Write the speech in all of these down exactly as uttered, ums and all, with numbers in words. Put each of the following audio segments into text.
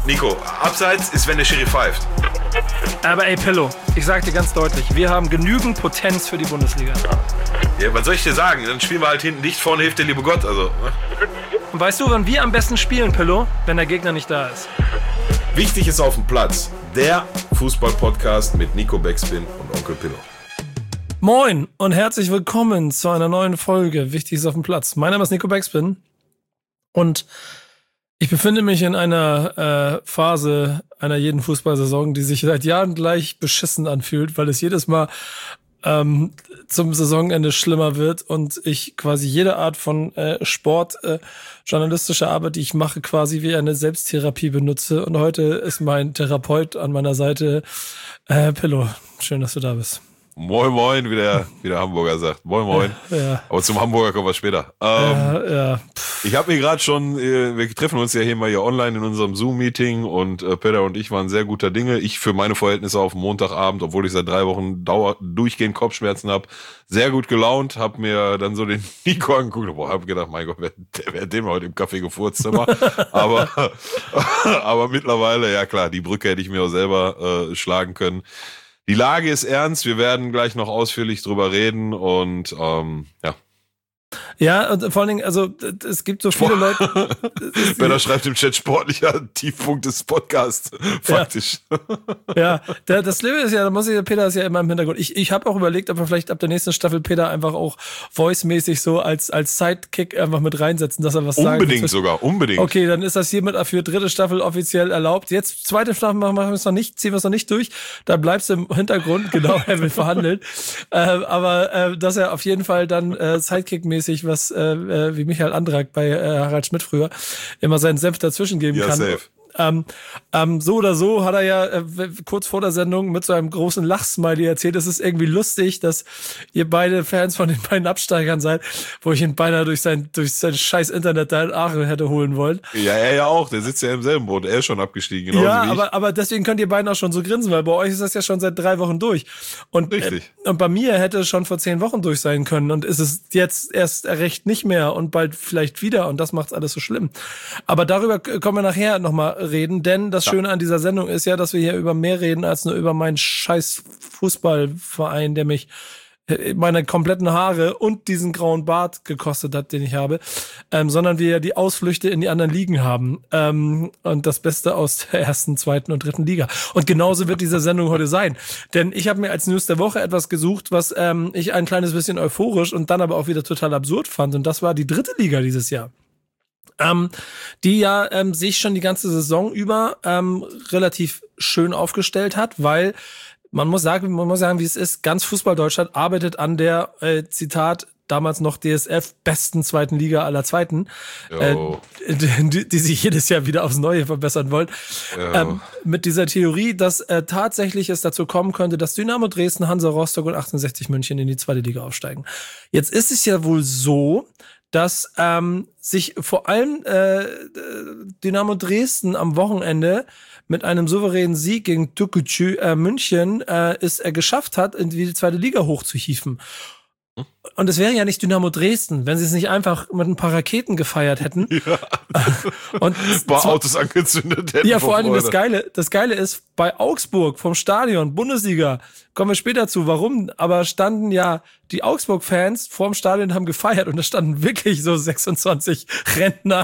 Nico, abseits ist, wenn der Schiri pfeift. Aber ey, Pillow, ich sag dir ganz deutlich, wir haben genügend Potenz für die Bundesliga. Ja, was soll ich dir sagen? Dann spielen wir halt hinten dicht, vorne hilft der liebe Gott. Also, ne? Und weißt du, wann wir am besten spielen, Pillow? Wenn der Gegner nicht da ist. Wichtig ist auf dem Platz. Der Fußball-Podcast mit Nico Backspin und Onkel Pillow. Moin und herzlich willkommen zu einer neuen Folge Wichtig ist auf dem Platz. Mein Name ist Nico Backspin und ich befinde mich in einer äh, Phase einer jeden Fußballsaison, die sich seit Jahren gleich beschissen anfühlt, weil es jedes Mal ähm, zum Saisonende schlimmer wird und ich quasi jede Art von äh, Sport, äh, journalistischer Arbeit, die ich mache, quasi wie eine Selbsttherapie benutze. Und heute ist mein Therapeut an meiner Seite, äh, Pillow. Schön, dass du da bist. Moin, moin, wie der, wie der Hamburger sagt. Moin, moin. Ja. Aber zum Hamburger kommen wir später. Ähm, ja, ja. Ich habe mir gerade schon, wir treffen uns ja hier mal hier online in unserem Zoom-Meeting und äh, Peter und ich waren sehr guter Dinge. Ich für meine Verhältnisse auf Montagabend, obwohl ich seit drei Wochen dauer, durchgehend Kopfschmerzen habe, sehr gut gelaunt, habe mir dann so den Nico angeguckt, boah, habe gedacht, mein Gott, wer, wer hat den heute im Café gefurzt immer. aber, aber mittlerweile, ja klar, die Brücke hätte ich mir auch selber äh, schlagen können. Die Lage ist ernst, wir werden gleich noch ausführlich drüber reden und ähm, ja. Ja, und vor allen Dingen, also es gibt so viele Leute. Benner schreibt im Chat, sportlicher Tiefpunkt des Podcasts. Faktisch. Ja, ja, der, das Schlimme ist ja, da muss ich, Peter ist ja immer im Hintergrund. Ich, ich habe auch überlegt, ob wir vielleicht ab der nächsten Staffel Peter einfach auch voice-mäßig so als, als Sidekick einfach mit reinsetzen, dass er was sagt. Unbedingt sogar, unbedingt. Okay, dann ist das hiermit für dritte Staffel offiziell erlaubt. Jetzt zweite Staffel machen wir es noch nicht, ziehen wir es noch nicht durch. Da bleibst du im Hintergrund, genau, er will verhandeln. äh, aber äh, dass er auf jeden Fall dann äh, Sidekick-mäßig was, äh, wie Michael Andrak bei äh, Harald Schmidt früher, immer seinen Senf dazwischen geben ja, kann. Safe. Ähm, ähm, so oder so hat er ja äh, kurz vor der Sendung mit so einem großen Lachsmiley erzählt, es ist irgendwie lustig, dass ihr beide Fans von den beiden Absteigern seid, wo ich ihn beinahe durch sein, durch sein scheiß Internet da in Aachen hätte holen wollen. Ja, er ja auch, der sitzt ja im selben Boot, er ist schon abgestiegen. Ja, wie aber, ich. aber deswegen könnt ihr beiden auch schon so grinsen, weil bei euch ist das ja schon seit drei Wochen durch. Und, Richtig. Äh, und bei mir hätte es schon vor zehn Wochen durch sein können und ist es jetzt erst recht nicht mehr und bald vielleicht wieder und das macht's alles so schlimm. Aber darüber können wir nachher nochmal reden, denn das Schöne an dieser Sendung ist ja, dass wir hier über mehr reden als nur über meinen scheiß Fußballverein, der mich meine kompletten Haare und diesen grauen Bart gekostet hat, den ich habe, ähm, sondern wir ja die Ausflüchte in die anderen Ligen haben ähm, und das Beste aus der ersten, zweiten und dritten Liga. Und genauso wird diese Sendung heute sein, denn ich habe mir als News der Woche etwas gesucht, was ähm, ich ein kleines bisschen euphorisch und dann aber auch wieder total absurd fand und das war die dritte Liga dieses Jahr. Ähm, die ja ähm, sich schon die ganze Saison über ähm, relativ schön aufgestellt hat, weil man muss sagen, man muss sagen, wie es ist, ganz Fußball-Deutschland arbeitet an der, äh, Zitat, damals noch D S F, besten zweiten Liga aller Zweiten, äh, die, die sich jedes Jahr wieder aufs Neue verbessern wollen. Ähm, mit dieser Theorie, dass äh, tatsächlich es dazu kommen könnte, dass Dynamo Dresden, Hansa Rostock und achtundsechzig München in die zweite Liga aufsteigen. Jetzt ist es ja wohl so, dass ähm, sich vor allem äh, Dynamo Dresden am Wochenende mit einem souveränen Sieg gegen Türkgücü äh, München äh, es äh, geschafft hat, in die zweite Liga hochzuhieven. Und es wäre ja nicht Dynamo Dresden, wenn sie es nicht einfach mit ein paar Raketen gefeiert hätten. Ja. Und ein paar zwar, Autos angezündet hätten. Ja, vor allem das Geile, das Geile ist, bei Augsburg vom Stadion, Bundesliga, kommen wir später zu, warum, aber standen ja die Augsburg-Fans vorm Stadion, haben gefeiert und da standen wirklich so sechsundzwanzig Rentner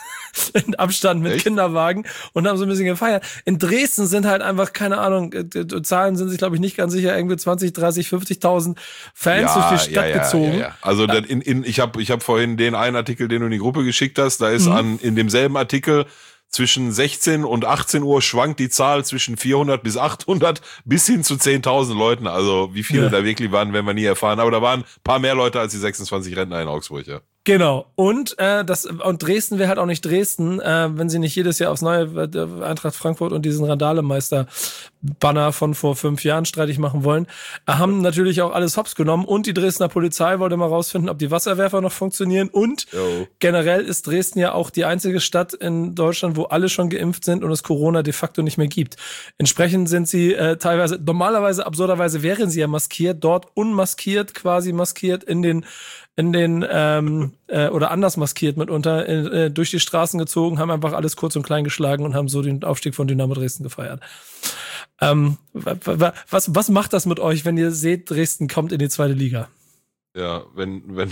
in Abstand mit Echt? Kinderwagen und haben so ein bisschen gefeiert. In Dresden sind halt einfach, keine Ahnung, Zahlen sind sich, glaube ich, nicht ganz sicher, irgendwie zwanzig, dreißig, fünfzigtausend Fans ja, durch die Stadt ja, ja, gezogen. Ja, ja. Also ja. In, in, ich habe ich hab vorhin den einen Artikel, den du in die Gruppe geschickt hast, da ist mhm. an in demselben Artikel zwischen sechzehn und achtzehn Uhr schwankt die Zahl zwischen vierhundert bis achthundert bis hin zu zehntausend Leuten. Also wie viele ja. da wirklich waren, werden wir nie erfahren. Aber da waren ein paar mehr Leute als die sechsundzwanzig Rentner in Augsburg, ja. Genau. Und äh, das und Dresden wäre halt auch nicht Dresden, äh, wenn sie nicht jedes Jahr aufs Neue äh, Eintracht Frankfurt und diesen Randalemeister-Banner von vor fünf Jahren streitig machen wollen. Äh, haben natürlich auch alles hops genommen und die Dresdner Polizei wollte mal rausfinden, ob die Wasserwerfer noch funktionieren. Und jo. generell ist Dresden ja auch die einzige Stadt in Deutschland, wo alle schon geimpft sind und es Corona de facto nicht mehr gibt. Entsprechend sind sie äh, teilweise, normalerweise, absurderweise wären sie ja maskiert, dort unmaskiert, quasi maskiert in den in den, ähm, äh, oder anders maskiert mitunter, äh, durch die Straßen gezogen, haben einfach alles kurz und klein geschlagen und haben so den Aufstieg von Dynamo Dresden gefeiert. Ähm, was, was macht das mit euch, wenn ihr seht, Dresden kommt in die zweite Liga? Ja, wenn, wenn,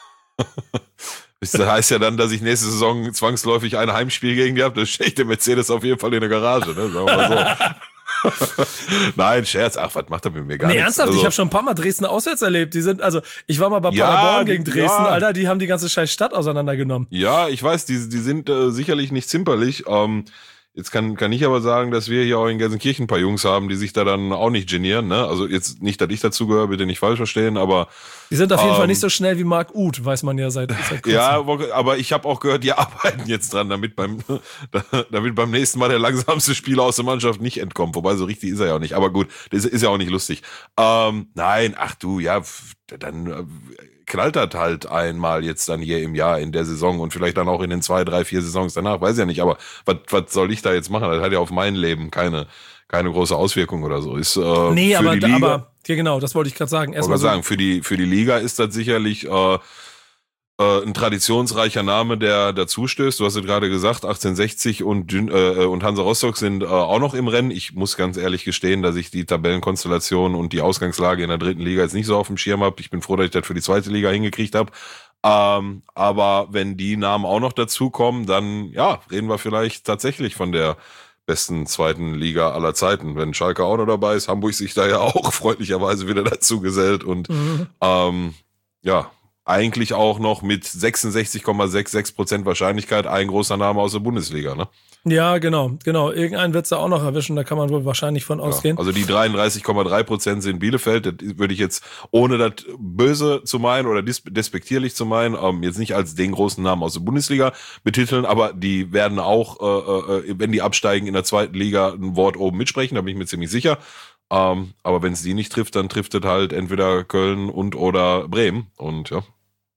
das heißt ja dann, dass ich nächste Saison zwangsläufig ein Heimspiel gegen die habe, dann stehe ich der Mercedes auf jeden Fall in der Garage, ne? Sagen wir mal so. Nein, Scherz, ach, was macht er mit mir gar nee, nichts. Ernsthaft, also, ich habe schon ein paar Mal Dresden auswärts erlebt. Die sind, also, ich war mal bei ja, Paderborn gegen Dresden, ja. Alter, die haben die ganze scheiß Stadt auseinandergenommen. Ja, ich weiß, die, die sind äh, sicherlich nicht zimperlich. Ähm, jetzt kann, kann ich aber sagen, dass wir hier auch in Gelsenkirchen ein paar Jungs haben, die sich da dann auch nicht genieren, ne? Also jetzt nicht, dass ich dazugehöre, bitte nicht falsch verstehen, aber die sind auf jeden ähm, Fall nicht so schnell wie Marc Uth, weiß man ja seit, seit kurzem. Ja, aber ich habe auch gehört, die arbeiten jetzt dran, damit beim damit beim nächsten Mal der langsamste Spieler aus der Mannschaft nicht entkommt. Wobei, so richtig ist er ja auch nicht. Aber gut, das ist ja auch nicht lustig. Ähm, nein, ach du, ja, dann äh, knallt das halt einmal jetzt dann hier im Jahr in der Saison und vielleicht dann auch in den zwei, drei, vier Saisons danach, weiß ich ja nicht. Aber was was soll ich da jetzt machen? Das hat ja auf mein Leben keine keine große Auswirkung oder so. Ist, äh, nee, für aber, die Liga, aber ja, genau, das wollte ich gerade sagen. Erstmal so sagen, für die für die Liga ist das sicherlich äh, äh, ein traditionsreicher Name, der dazustößt. Du hast es gerade gesagt, achtzehnhundertsechzig und äh, und Hansa Rostock sind äh, auch noch im Rennen. Ich muss ganz ehrlich gestehen, dass ich die Tabellenkonstellation und die Ausgangslage in der dritten Liga jetzt nicht so auf dem Schirm habe. Ich bin froh, dass ich das für die zweite Liga hingekriegt habe. Ähm, aber wenn die Namen auch noch dazukommen, dann ja, reden wir vielleicht tatsächlich von der besten zweiten Liga aller Zeiten. Wenn Schalke auch noch dabei ist, Hamburg sich da ja auch freundlicherweise wieder dazu gesellt und mhm. ähm, ja, eigentlich auch noch mit sechsundsechzig Komma sechsundsiebzig Prozent Wahrscheinlichkeit ein großer Name aus der Bundesliga, ne? Ja, genau, genau. Irgendeinen wird's da auch noch erwischen, da kann man wohl wahrscheinlich von ausgehen. Ja, also die dreiunddreißig Komma drei Prozent sind Bielefeld, das würde ich jetzt, ohne das böse zu meinen oder despektierlich zu meinen, ähm, jetzt nicht als den großen Namen aus der Bundesliga betiteln, aber die werden auch, äh, äh, wenn die absteigen, in der zweiten Liga ein Wort oben mitsprechen, da bin ich mir ziemlich sicher. Ähm, aber wenn es die nicht trifft, dann trifft es halt entweder Köln und oder Bremen und ja.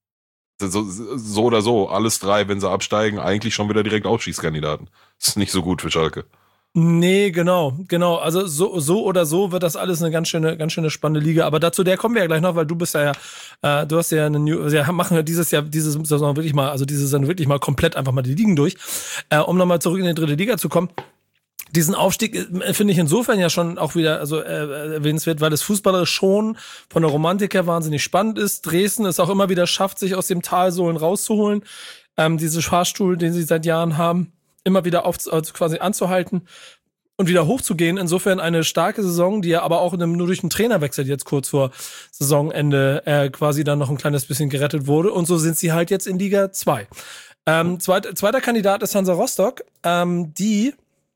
So, so oder so, alles drei, wenn sie absteigen, eigentlich schon wieder direkt Aufstiegskandidaten. Das ist nicht so gut für Schalke. Nee, genau, genau. Also so, so oder so wird das alles eine ganz schöne, ganz schöne spannende Liga. Aber dazu, der kommen wir ja gleich noch, weil du bist ja, äh, du hast ja eine New, also ja, machen wir dieses Jahr, diese Saison wirklich mal, also diese Saison wirklich mal komplett einfach mal die Ligen durch, äh, um nochmal zurück in die dritte Liga zu kommen. Diesen Aufstieg äh, finde ich insofern ja schon auch wieder also äh, erwähnenswert, weil das fußballerisch schon von der Romantik her wahnsinnig spannend ist. Dresden es auch immer wieder schafft, sich aus dem Talsohlen rauszuholen. Ähm, diese Fahrstuhl, den sie seit Jahren haben, immer wieder auf, also quasi anzuhalten und wieder hochzugehen. Insofern eine starke Saison, die ja aber auch nur durch einen Trainerwechsel jetzt kurz vor Saisonende äh, quasi dann noch ein kleines bisschen gerettet wurde. Und so sind sie halt jetzt in Liga zwei. Ähm, zweit, zweiter Kandidat ist Hansa Rostock, ähm, die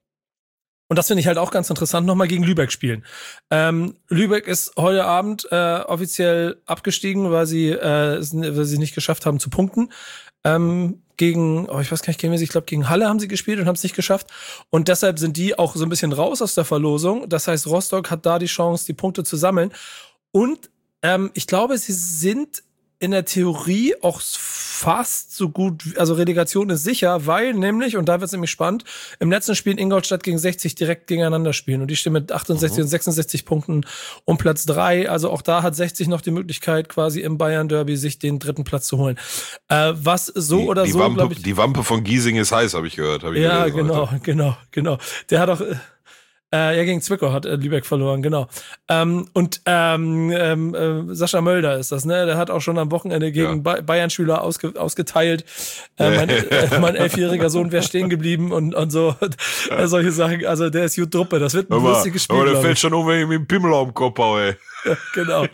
und das finde ich halt auch ganz interessant, nochmal gegen Lübeck spielen. Ähm, Lübeck ist heute Abend äh, offiziell abgestiegen, weil sie, äh, weil sie nicht geschafft haben zu punkten. Ähm, gegen, oh, ich weiß gar nicht, gegen wen sie, ich glaube gegen Halle haben sie gespielt und haben es nicht geschafft. Und deshalb sind die auch so ein bisschen raus aus der Verlosung. Das heißt, Rostock hat da die Chance, die Punkte zu sammeln. Und ähm, ich glaube, sie sind in der Theorie auch fast so gut, also Relegation ist sicher, weil nämlich, und da wird es nämlich spannend, im letzten Spiel in Ingolstadt gegen sechzig direkt gegeneinander spielen und die stehen mit achtundsechzig mhm. und sechsundsechzig Punkten um Platz drei, also auch da hat sechzig noch die Möglichkeit, quasi im Bayern-Derby sich den dritten Platz zu holen. Äh, was so die, oder die so, Wampe, ich, die Wampe von Giesing ist heiß, habe ich gehört. Hab ich ja, gelesen, genau, Alter. genau, genau. Der hat auch... Äh, ja, gegen Zwickau hat äh, Lübeck verloren, genau. Ähm, und ähm, ähm, äh, Sascha Mölder ist das, ne? Der hat auch schon am Wochenende gegen ja. ba- Bayern-Schüler ausge- ausgeteilt. Äh, mein, äh, mein elfjähriger Sohn wäre stehen geblieben und, und so. Ja. Äh, solche Sachen. Also der ist gut Druppe. Das wird ein aber, lustiges Spiel. Aber der fällt schon um, wenn ich mit dem Pimmel auf dem Kopf hau, ey. Ja, genau.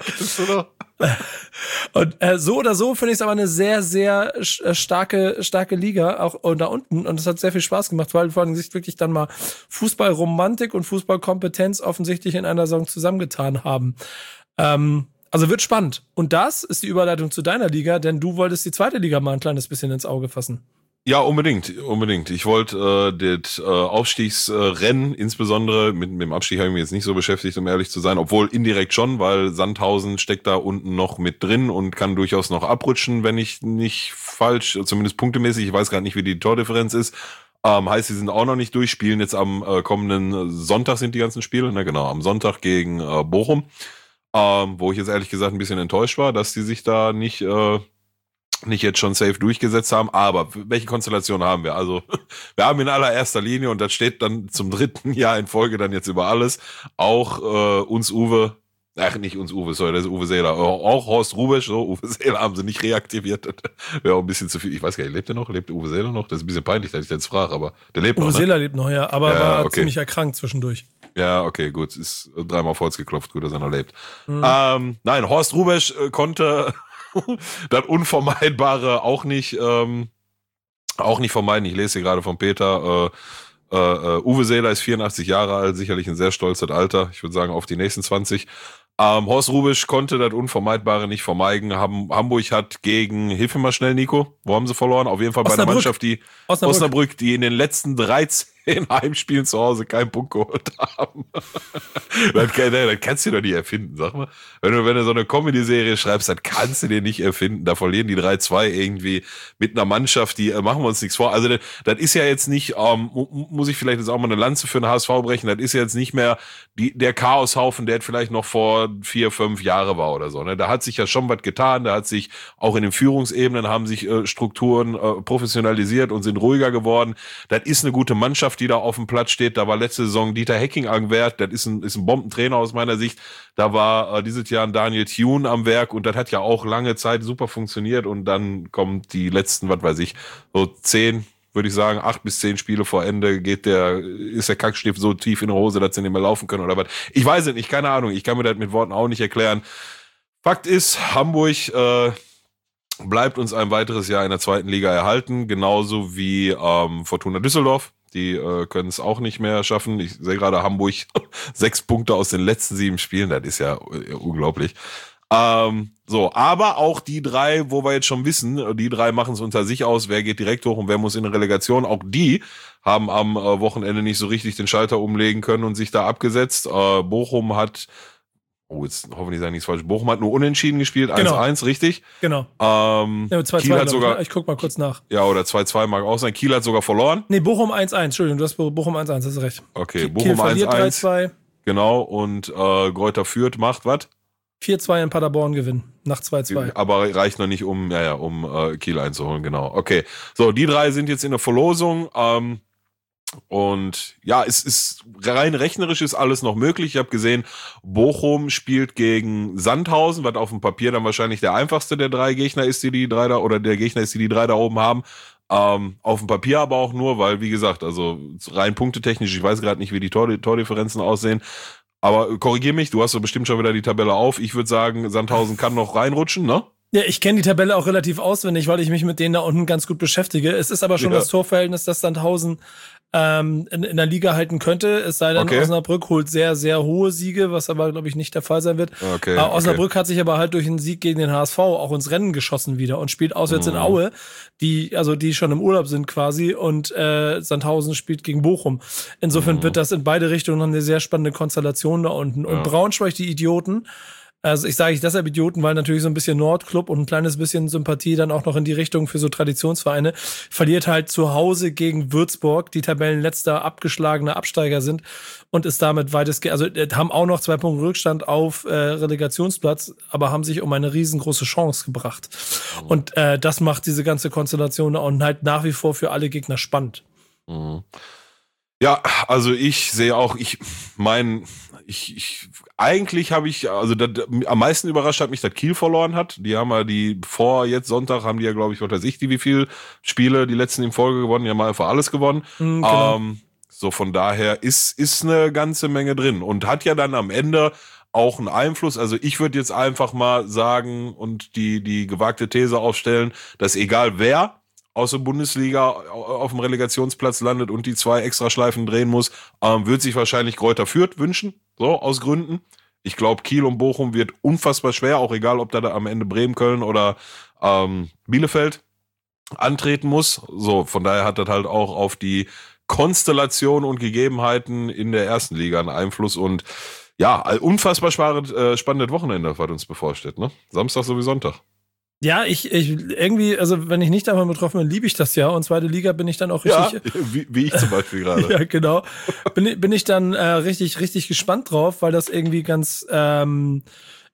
Und äh, so oder so finde ich es aber eine sehr, sehr starke, starke Liga, auch da unten. Und es hat sehr viel Spaß gemacht, weil vor allem sich wirklich dann mal Fußballromantik und Fußballkompetenz offensichtlich in einer Saison zusammengetan haben. Ähm, also wird spannend. Und das ist die Überleitung zu deiner Liga, denn du wolltest die zweite Liga mal ein kleines bisschen ins Auge fassen. Ja, unbedingt, unbedingt. Ich wollte äh, das äh, Aufstiegsrennen, äh, insbesondere mit, mit dem Abstieg habe ich mich jetzt nicht so beschäftigt, um ehrlich zu sein, obwohl indirekt schon, weil Sandhausen steckt da unten noch mit drin und kann durchaus noch abrutschen, wenn ich nicht falsch, zumindest punktemäßig, ich weiß gerade nicht, wie die Tordifferenz ist. Ähm, heißt, sie sind auch noch nicht durch, spielen jetzt am äh, kommenden Sonntag sind die ganzen Spiele, ne, genau, am Sonntag gegen äh, Bochum, ähm, wo ich jetzt ehrlich gesagt ein bisschen enttäuscht war, dass die sich da nicht... Äh, nicht jetzt schon safe durchgesetzt haben, aber welche Konstellation haben wir? Also wir haben in allererster Linie, und das steht dann zum dritten Jahr in Folge dann jetzt über alles, auch äh, uns Uwe, ach nicht uns Uwe, sorry, das ist Uwe Seeler, auch Horst Rubesch, so, Uwe Seeler haben sie nicht reaktiviert, wäre auch ein bisschen zu viel, ich weiß gar nicht, lebt er noch, lebt Uwe Seeler noch? Das ist ein bisschen peinlich, dass ich jetzt frage, aber der lebt Uwe noch, Uwe Seeler lebt noch, ja, aber ja, war okay. ziemlich erkrankt zwischendurch. Ja, okay, gut, ist dreimal auf Holz geklopft, gut, dass er noch lebt. Mhm. Ähm, nein, Horst Rubesch äh, konnte das Unvermeidbare auch nicht, ähm, auch nicht vermeiden. Ich lese hier gerade von Peter, äh, äh, Uwe Seeler ist vierundachtzig Jahre alt, sicherlich ein sehr stolzes Alter. Ich würde sagen, auf die nächsten zwanzig. Ähm, Horst Rubesch konnte das Unvermeidbare nicht vermeiden. Ham- Hamburg hat gegen, hilf mir mal schnell, Nico, wo haben sie verloren? Auf jeden Fall bei einer Mannschaft, die Osnabrück. Osnabrück, die in den letzten dreizehn Heimspielen zu Hause keinen Punkt geholt haben. das, kann, das kannst du doch nicht erfinden, sag mal. Wenn du, wenn du so eine Comedy-Serie schreibst, das kannst du dir nicht erfinden. Da verlieren die drei zwei irgendwie mit einer Mannschaft, die, äh, machen wir uns nichts vor. Also das, das ist ja jetzt nicht, ähm, muss ich vielleicht jetzt auch mal eine Lanze für den H S V brechen, das ist ja jetzt nicht mehr die, der Chaoshaufen, der vielleicht noch vor vier, fünf Jahre war oder so. Ne? Da hat sich ja schon was getan, da hat sich auch in den Führungsebenen haben sich äh, Strukturen äh, professionalisiert und sind ruhiger geworden. Das ist eine gute Mannschaft, die da auf dem Platz steht. Da war letzte Saison Dieter Hecking am Werk, das ist ein, ist ein Bombentrainer aus meiner Sicht. Da war äh, dieses Jahr ein Daniel Thune am Werk und das hat ja auch lange Zeit super funktioniert und dann kommen die letzten, was weiß ich, so zehn, würde ich sagen, acht bis zehn Spiele vor Ende geht der, ist der Kackstift so tief in der Hose, dass sie nicht mehr laufen können oder was. Ich weiß es nicht, keine Ahnung, ich kann mir das mit Worten auch nicht erklären. Fakt ist, Hamburg äh, bleibt uns ein weiteres Jahr in der zweiten Liga erhalten, genauso wie ähm, Fortuna Düsseldorf. Die äh, können es auch nicht mehr schaffen. Ich sehe gerade Hamburg sechs Punkte aus den letzten sieben Spielen. Das ist ja äh, unglaublich. Ähm, so, aber auch die drei, wo wir jetzt schon wissen, die drei machen es unter sich aus. Wer geht direkt hoch und wer muss in eine Relegation? Auch die haben am äh, Wochenende nicht so richtig den Schalter umlegen können und sich da abgesetzt. Äh, Bochum hat Oh, jetzt hoffentlich sage ich nichts falsch. Bochum hat nur unentschieden gespielt, genau. eins eins, richtig? Genau. Ähm, ja, zwei zwei, Kiel hat sogar, ich, ne? ich guck mal kurz nach. Ja, oder zwei zwei mag auch sein. Kiel hat sogar verloren. Nee, Bochum eins eins, Entschuldigung, du hast Bochum eins eins, hast du recht. Okay, Kiel Bochum eins eins. drei zwei. Genau, und äh, Greuther Fürth macht was? vier zwei in Paderborn gewinnen, nach zwei zwei. Aber reicht noch nicht, um, ja, ja, um äh, Kiel einzuholen, genau. Okay, so, die drei sind jetzt in der Verlosung. Ähm, Und ja, es ist rein rechnerisch ist alles noch möglich. Ich habe gesehen, Bochum spielt gegen Sandhausen, was auf dem Papier dann wahrscheinlich der einfachste der drei Gegner ist, die die drei da oder der Gegner ist, die die drei da oben haben. Ähm, auf dem Papier aber auch nur, weil wie gesagt, also rein punktetechnisch, ich weiß gerade nicht, wie die Tor Tordifferenzen aussehen. Aber korrigier mich, du hast doch bestimmt schon wieder die Tabelle auf. Ich würde sagen, Sandhausen kann noch reinrutschen, ne? Ja, ich kenne die Tabelle auch relativ auswendig, weil ich mich mit denen da unten ganz gut beschäftige. Es ist aber schon ja. das Torverhältnis, das Sandhausen ähm, in, in der Liga halten könnte. Es sei denn, okay. Osnabrück holt sehr, sehr hohe Siege, was aber, glaube ich, nicht der Fall sein wird. Okay, aber Osnabrück okay. hat sich aber halt durch einen Sieg gegen den H S V auch ins Rennen geschossen wieder und spielt auswärts mhm. in Aue, die also die schon im Urlaub sind quasi, und äh, Sandhausen spielt gegen Bochum. Insofern mhm. wird das in beide Richtungen eine sehr spannende Konstellation da unten. Und ja. Braunschweig, die Idioten, also ich sage ich deshalb Idioten, weil natürlich so ein bisschen Nordclub und ein kleines bisschen Sympathie dann auch noch in die Richtung für so Traditionsvereine, verliert halt zu Hause gegen Würzburg, die Tabellenletzter abgeschlagene Absteiger sind, und ist damit weitestgehend, also haben auch noch zwei Punkte Rückstand auf äh, Relegationsplatz, aber haben sich um eine riesengroße Chance gebracht. Mhm. Und äh, das macht diese ganze Konstellation und halt nach wie vor für alle Gegner spannend. Mhm. Ja, also ich sehe auch, ich mein, ich, ich eigentlich habe ich, also das, am meisten überrascht hat mich, dass Kiel verloren hat. Die haben ja die, vor jetzt Sonntag haben die ja, glaube ich, was weiß ich, die wie viel Spiele, die letzten in Folge gewonnen, die haben einfach alles gewonnen. Mhm, genau. ähm, so von daher ist, ist eine ganze Menge drin und hat ja dann am Ende auch einen Einfluss. Also ich würde jetzt einfach mal sagen und die, die gewagte These aufstellen, dass egal wer aus der Bundesliga auf dem Relegationsplatz landet und die zwei Extraschleifen drehen muss, ähm, wird sich wahrscheinlich Greuther Fürth wünschen, so aus Gründen. Ich glaube, Kiel und Bochum wird unfassbar schwer, auch egal, ob da, da am Ende Bremen, Köln oder ähm, Bielefeld antreten muss. So, von daher hat das halt auch auf die Konstellation und Gegebenheiten in der ersten Liga einen Einfluss und ja, unfassbar spannend, äh, spannendes Wochenende, was uns bevorsteht, ne? Samstag sowie Sonntag. Ja, ich, ich irgendwie, also wenn ich nicht davon betroffen bin, liebe ich das ja. Und zweite Liga bin ich dann auch richtig. Ja, wie, wie ich zum Beispiel gerade. Ja, genau. Bin, bin ich dann äh, richtig, richtig gespannt drauf, weil das irgendwie ganz, ähm,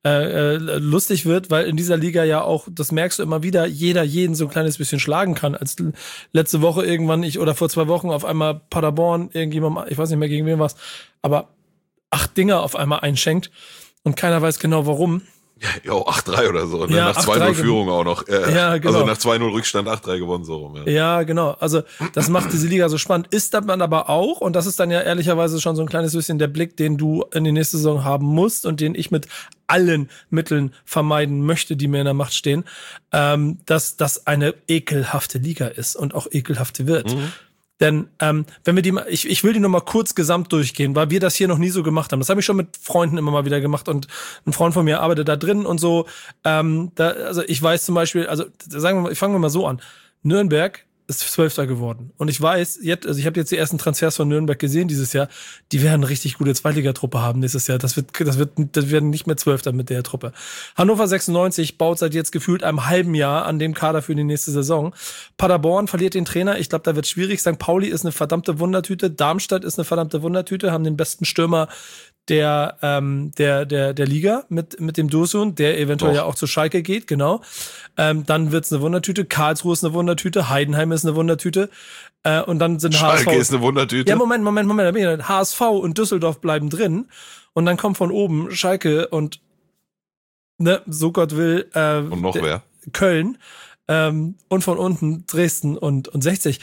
äh, äh, lustig wird, weil in dieser Liga ja auch, das merkst du immer wieder, jeder jeden so ein kleines bisschen schlagen kann. Als letzte Woche irgendwann ich oder vor zwei Wochen auf einmal Paderborn irgendjemand, ich weiß nicht mehr gegen wen was, aber acht Dinger auf einmal einschenkt und keiner weiß genau warum. Ja, acht drei oder so. Ne? Ja, nach zwei null Führung auch noch. Äh, ja, genau. Also nach zwei null Rückstand acht drei gewonnen, so rum. Ja. ja, genau. Also das macht diese Liga so spannend. Ist dann aber auch, und das ist dann ja ehrlicherweise schon so ein kleines bisschen der Blick, den du in die nächste Saison haben musst und den ich mit allen Mitteln vermeiden möchte, die mir in der Macht stehen, ähm, dass das eine ekelhafte Liga ist und auch ekelhafte wird. Mhm. Denn ähm, wenn wir die mal, ich, ich will die noch mal kurz gesamt durchgehen, weil wir das hier noch nie so gemacht haben. Das habe ich schon mit Freunden immer mal wieder gemacht und ein Freund von mir arbeitet da drin und so. Ähm, da, also ich weiß zum Beispiel, also sagen wir mal, fangen wir mal so an. Nürnberg ist Zwölfter geworden. Und ich weiß, jetzt, also ich habe jetzt die ersten Transfers von Nürnberg gesehen dieses Jahr, die werden eine richtig gute Zweitligatruppe haben nächstes Jahr. Das wird, das wird, das werden nicht mehr Zwölfter mit der Truppe. Hannover sechsundneunzig baut seit jetzt gefühlt einem halben Jahr an dem Kader für die nächste Saison. Paderborn verliert den Trainer. Ich glaube, da wird schwierig. Sankt Pauli ist eine verdammte Wundertüte. Darmstadt ist eine verdammte Wundertüte, haben den besten Stürmer der ähm, der der der Liga mit mit dem Dursun, der eventuell Och. ja auch zu Schalke geht, genau. Ähm, dann wird's eine Wundertüte. Karlsruhe ist eine Wundertüte. Heidenheim ist eine Wundertüte. Äh, und dann sind Schalke H S V. ist eine Wundertüte. Ja, Moment, Moment, Moment. H S V und Düsseldorf bleiben drin. Und dann kommt von oben Schalke und ne, so Gott will. Äh, und noch wer? Köln. Ähm, und von unten Dresden und und sechzig.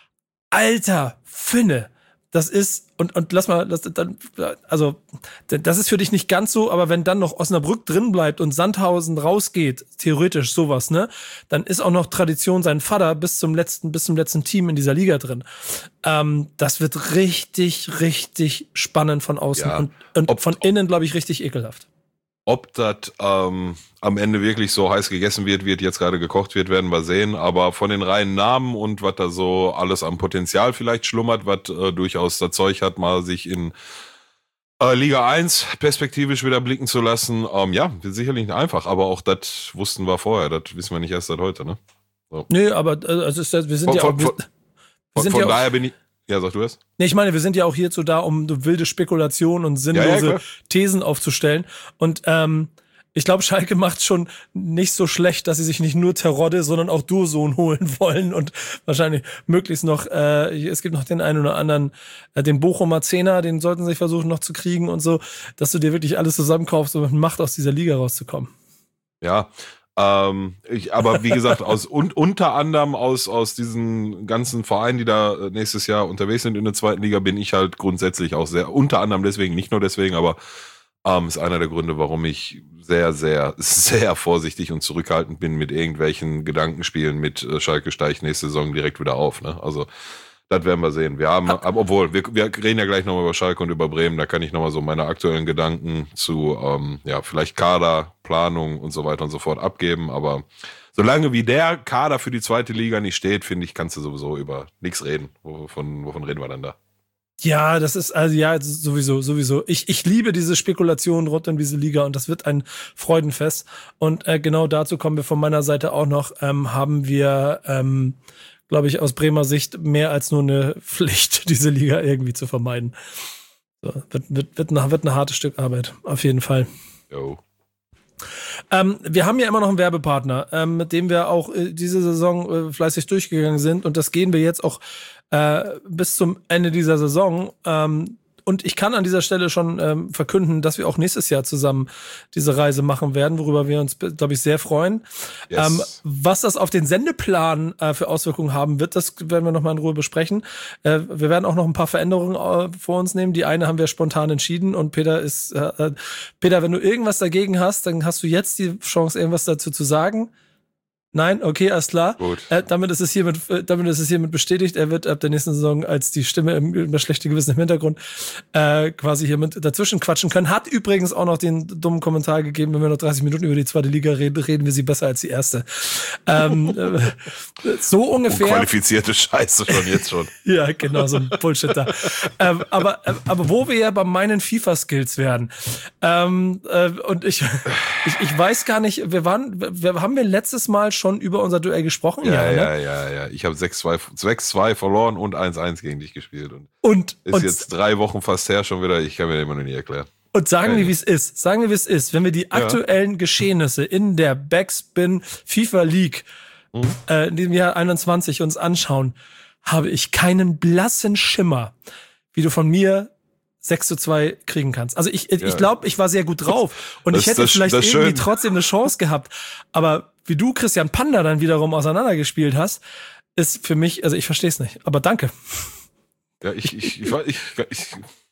Alter Finne. Das ist, und, und lass mal, das, dann, also, das ist für dich nicht ganz so, aber wenn dann noch Osnabrück drin bleibt und Sandhausen rausgeht, theoretisch sowas, ne, dann ist auch noch Tradition sein Vater bis zum letzten, bis zum letzten Team in dieser Liga drin. Ähm, das wird richtig, richtig spannend von außen ja, und, und ob, von innen, glaube ich, richtig ekelhaft. Ob das ähm, am Ende wirklich so heiß gegessen wird, wird jetzt gerade gekocht wird, werden wir sehen. Aber von den reinen Namen und was da so alles am Potenzial vielleicht schlummert, was äh, durchaus das Zeug hat, mal sich in äh, Liga eins perspektivisch wieder blicken zu lassen, ähm, ja, wird sicherlich nicht einfach. Aber auch das wussten wir vorher, das wissen wir nicht erst seit heute, ne? So. Nö, aber also ist das, wir sind von, ja auch... Wir, von, wir sind von ja daher auch, bin ich... Ja, sag du es? Nee, ich meine, wir sind ja auch hierzu da, um wilde Spekulationen und sinnlose ja, ja, Thesen aufzustellen. Und ähm, ich glaube, Schalke macht schon nicht so schlecht, dass sie sich nicht nur Terodde, sondern auch Dursun holen wollen und wahrscheinlich möglichst noch, äh, es gibt noch den einen oder anderen, äh, den Bochumer Zehner, den sollten sie versuchen noch zu kriegen und so, dass du dir wirklich alles zusammenkaufst, um mit Macht aus dieser Liga rauszukommen. Ja, Ähm, ich, aber wie gesagt, aus und unter anderem aus aus diesen ganzen Vereinen, die da nächstes Jahr unterwegs sind in der zweiten Liga, bin ich halt grundsätzlich auch sehr, unter anderem deswegen, nicht nur deswegen, aber ähm, ist einer der Gründe, warum ich sehr, sehr, sehr vorsichtig und zurückhaltend bin mit irgendwelchen Gedankenspielen mit äh, Schalke steigt nächste Saison direkt wieder auf. Ne? Also das werden wir sehen. Wir haben, aber obwohl, wir, wir reden ja gleich nochmal über Schalke und über Bremen, da kann ich nochmal so meine aktuellen Gedanken zu, ähm, ja, vielleicht Kader, Planung und so weiter und so fort abgeben, aber solange wie der Kader für die zweite Liga nicht steht, finde ich, kannst du sowieso über nichts reden. Wovon, wovon reden wir dann da? Ja, das ist, also ja, sowieso, sowieso. Ich, ich liebe diese Spekulationen rund um diese Liga und das wird ein Freudenfest. Und äh, genau dazu kommen wir von meiner Seite auch noch, ähm, haben wir, ähm, glaube ich, aus Bremer Sicht mehr als nur eine Pflicht, diese Liga irgendwie zu vermeiden. So, wird, wird, wird, eine, wird eine harte Stück Arbeit, auf jeden Fall. Jo. Ähm, wir haben ja immer noch einen Werbepartner, ähm, mit dem wir auch äh, diese Saison äh, fleißig durchgegangen sind und das gehen wir jetzt auch äh, bis zum Ende dieser Saison. Ähm, Und ich kann an dieser Stelle schon ähm, verkünden, dass wir auch nächstes Jahr zusammen diese Reise machen werden, worüber wir uns, glaube ich, sehr freuen. Yes. Ähm, was das auf den Sendeplan äh, für Auswirkungen haben wird, das werden wir nochmal in Ruhe besprechen. Äh, wir werden auch noch ein paar Veränderungen äh, vor uns nehmen. Die eine haben wir spontan entschieden und Peter ist, äh, Peter, wenn du irgendwas dagegen hast, dann hast du jetzt die Chance, irgendwas dazu zu sagen. Nein, okay, alles klar. Gut. Äh, damit ist es hiermit, äh, damit ist es hiermit bestätigt. Er wird ab der nächsten Saison als die Stimme im, im schlechte Gewissen im Hintergrund äh, quasi hier mit dazwischen quatschen können. Hat übrigens auch noch den dummen Kommentar gegeben, wenn wir noch dreißig Minuten über die zweite Liga reden, reden wir sie besser als die erste. ähm, äh, so ungefähr. Qualifizierte Scheiße schon jetzt schon. Ja, genau, so ein Bullshit da. ähm, aber, äh, aber wo wir ja bei meinen FIFA-Skills werden. Ähm, äh, und ich, ich, ich weiß gar nicht, wir waren, wir, haben wir letztes Mal schon schon über unser Duell gesprochen? Ja, ja, ja, ne? ja, ja. Ich habe sechs zwei verloren und eins eins gegen dich gespielt. Und, und ist und jetzt drei Wochen fast her schon wieder. Ich kann mir immer noch nie erklären. Und sagen wir, wie es ist. Sagen wir, wie es ist. Wenn wir die aktuellen ja. Geschehnisse in der Backspin FIFA League mhm. äh, in diesem Jahr einundzwanzig uns anschauen, habe ich keinen blassen Schimmer, wie du von mir sechs zu zwei kriegen kannst. Also ich, ich ja. glaube, ich war sehr gut drauf. Und das, ich hätte das, vielleicht das irgendwie schön. trotzdem eine Chance gehabt. Aber wie du Christian Panda dann wiederum auseinandergespielt hast, ist für mich, also ich verstehe es nicht. Aber danke. Ja, ich, ich, ich, ich, ich, ich,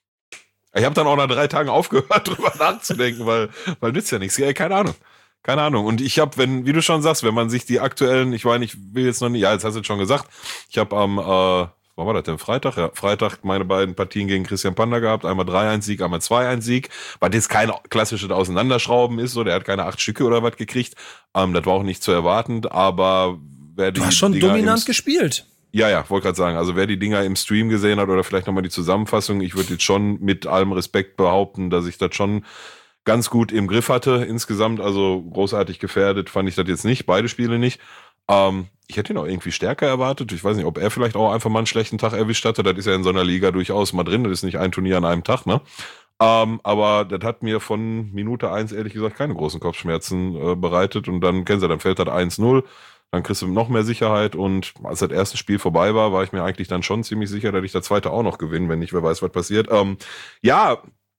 ich habe dann auch nach drei Tagen aufgehört, drüber nachzudenken, weil, weil nützt ja nichts. Ja, keine Ahnung. Keine Ahnung. Und ich habe, wenn, wie du schon sagst, wenn man sich die aktuellen, ich meine, ich will jetzt noch nicht, ja, jetzt hast du es schon gesagt, ich habe am, äh, wann war das denn? Freitag? Ja, Freitag meine beiden Partien gegen Christian Panda gehabt. Einmal drei eins Sieg, einmal zwei eins Sieg. Weil das kein klassisches Auseinanderschrauben ist, so. Der hat keine acht Stücke oder was gekriegt. Ähm, das war auch nicht zu erwarten, aber wer die Du hast schon Dinger dominant im, gespielt. Ja, ja, wollte gerade sagen, also wer die Dinger im Stream gesehen hat oder vielleicht nochmal die Zusammenfassung, ich würde jetzt schon mit allem Respekt behaupten, dass ich das schon ganz gut im Griff hatte insgesamt. Also großartig gefährdet fand ich das jetzt nicht, beide Spiele nicht. Ähm, ich hätte ihn auch irgendwie stärker erwartet. Ich weiß nicht, ob er vielleicht auch einfach mal einen schlechten Tag erwischt hatte. Das ist ja in so einer Liga durchaus mal drin. Das ist nicht ein Turnier an einem Tag, ne? Ähm, aber das hat mir von Minute eins ehrlich gesagt keine großen Kopfschmerzen äh, bereitet. Und dann, kennst du, dann fällt das eins null. Dann kriegst du noch mehr Sicherheit. Und als das erste Spiel vorbei war, war ich mir eigentlich dann schon ziemlich sicher, dass ich das zweite auch noch gewinne, wenn nicht wer weiß, was passiert. Ähm, ja,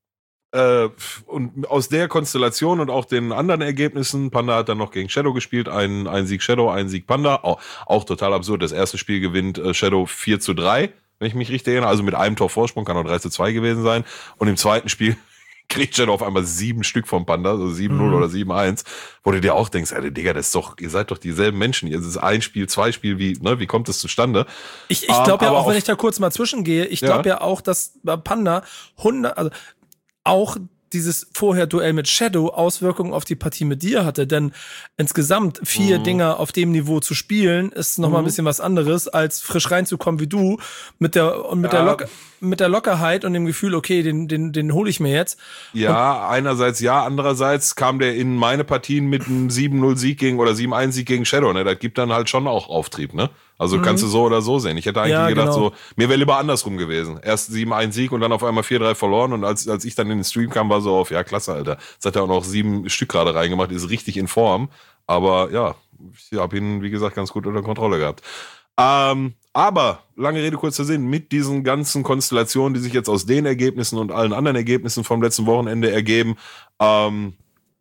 Äh, und aus der Konstellation und auch den anderen Ergebnissen, Panda hat dann noch gegen Shadow gespielt, ein, ein Sieg Shadow, ein Sieg Panda, auch, auch total absurd. Das erste Spiel gewinnt äh, Shadow vier zu drei, wenn ich mich richtig erinnere, also mit einem Tor Vorsprung, kann auch drei zu zwei gewesen sein. Und im zweiten Spiel kriegt Shadow auf einmal sieben Stück vom Panda, also sieben null mhm. oder sieben eins, wo du dir auch denkst, ey, Digga, das ist doch, ihr seid doch dieselben Menschen, ihr ist ein Spiel, zwei Spiel, wie, ne, wie kommt das zustande? Ich, ich glaube um, ja auch, wenn ich da kurz mal zwischengehe, ich glaube ja. ja auch, dass Panda hundert, also auch dieses Vorher-Duell mit Shadow Auswirkungen auf die Partie mit dir hatte, denn insgesamt vier mhm. Dinger auf dem Niveau zu spielen, ist nochmal mhm. ein bisschen was anderes, als frisch reinzukommen wie du, mit der, und mit ja. der Lock, mit der Lockerheit und dem Gefühl, okay, den, den, den hole ich mir jetzt. Ja, und einerseits ja, andererseits kam der in meine Partien mit einem sieben null Sieg gegen, oder sieben eins Sieg gegen Shadow, ne, das gibt dann halt schon auch Auftrieb, ne? Also mhm. kannst du so oder so sehen. Ich hätte eigentlich ja, gedacht, genau. so, mir wäre lieber andersrum gewesen. Erst sieben eins Sieg und dann auf einmal vier drei verloren. Und als, als ich dann in den Stream kam, war so auf, ja, klasse, Alter. Jetzt hat er auch noch sieben Stück gerade reingemacht, ist richtig in Form. Aber ja, ich habe ihn, wie gesagt, ganz gut unter Kontrolle gehabt. Ähm, aber, lange Rede, kurzer Sinn, mit diesen ganzen Konstellationen, die sich jetzt aus den Ergebnissen und allen anderen Ergebnissen vom letzten Wochenende ergeben, ähm,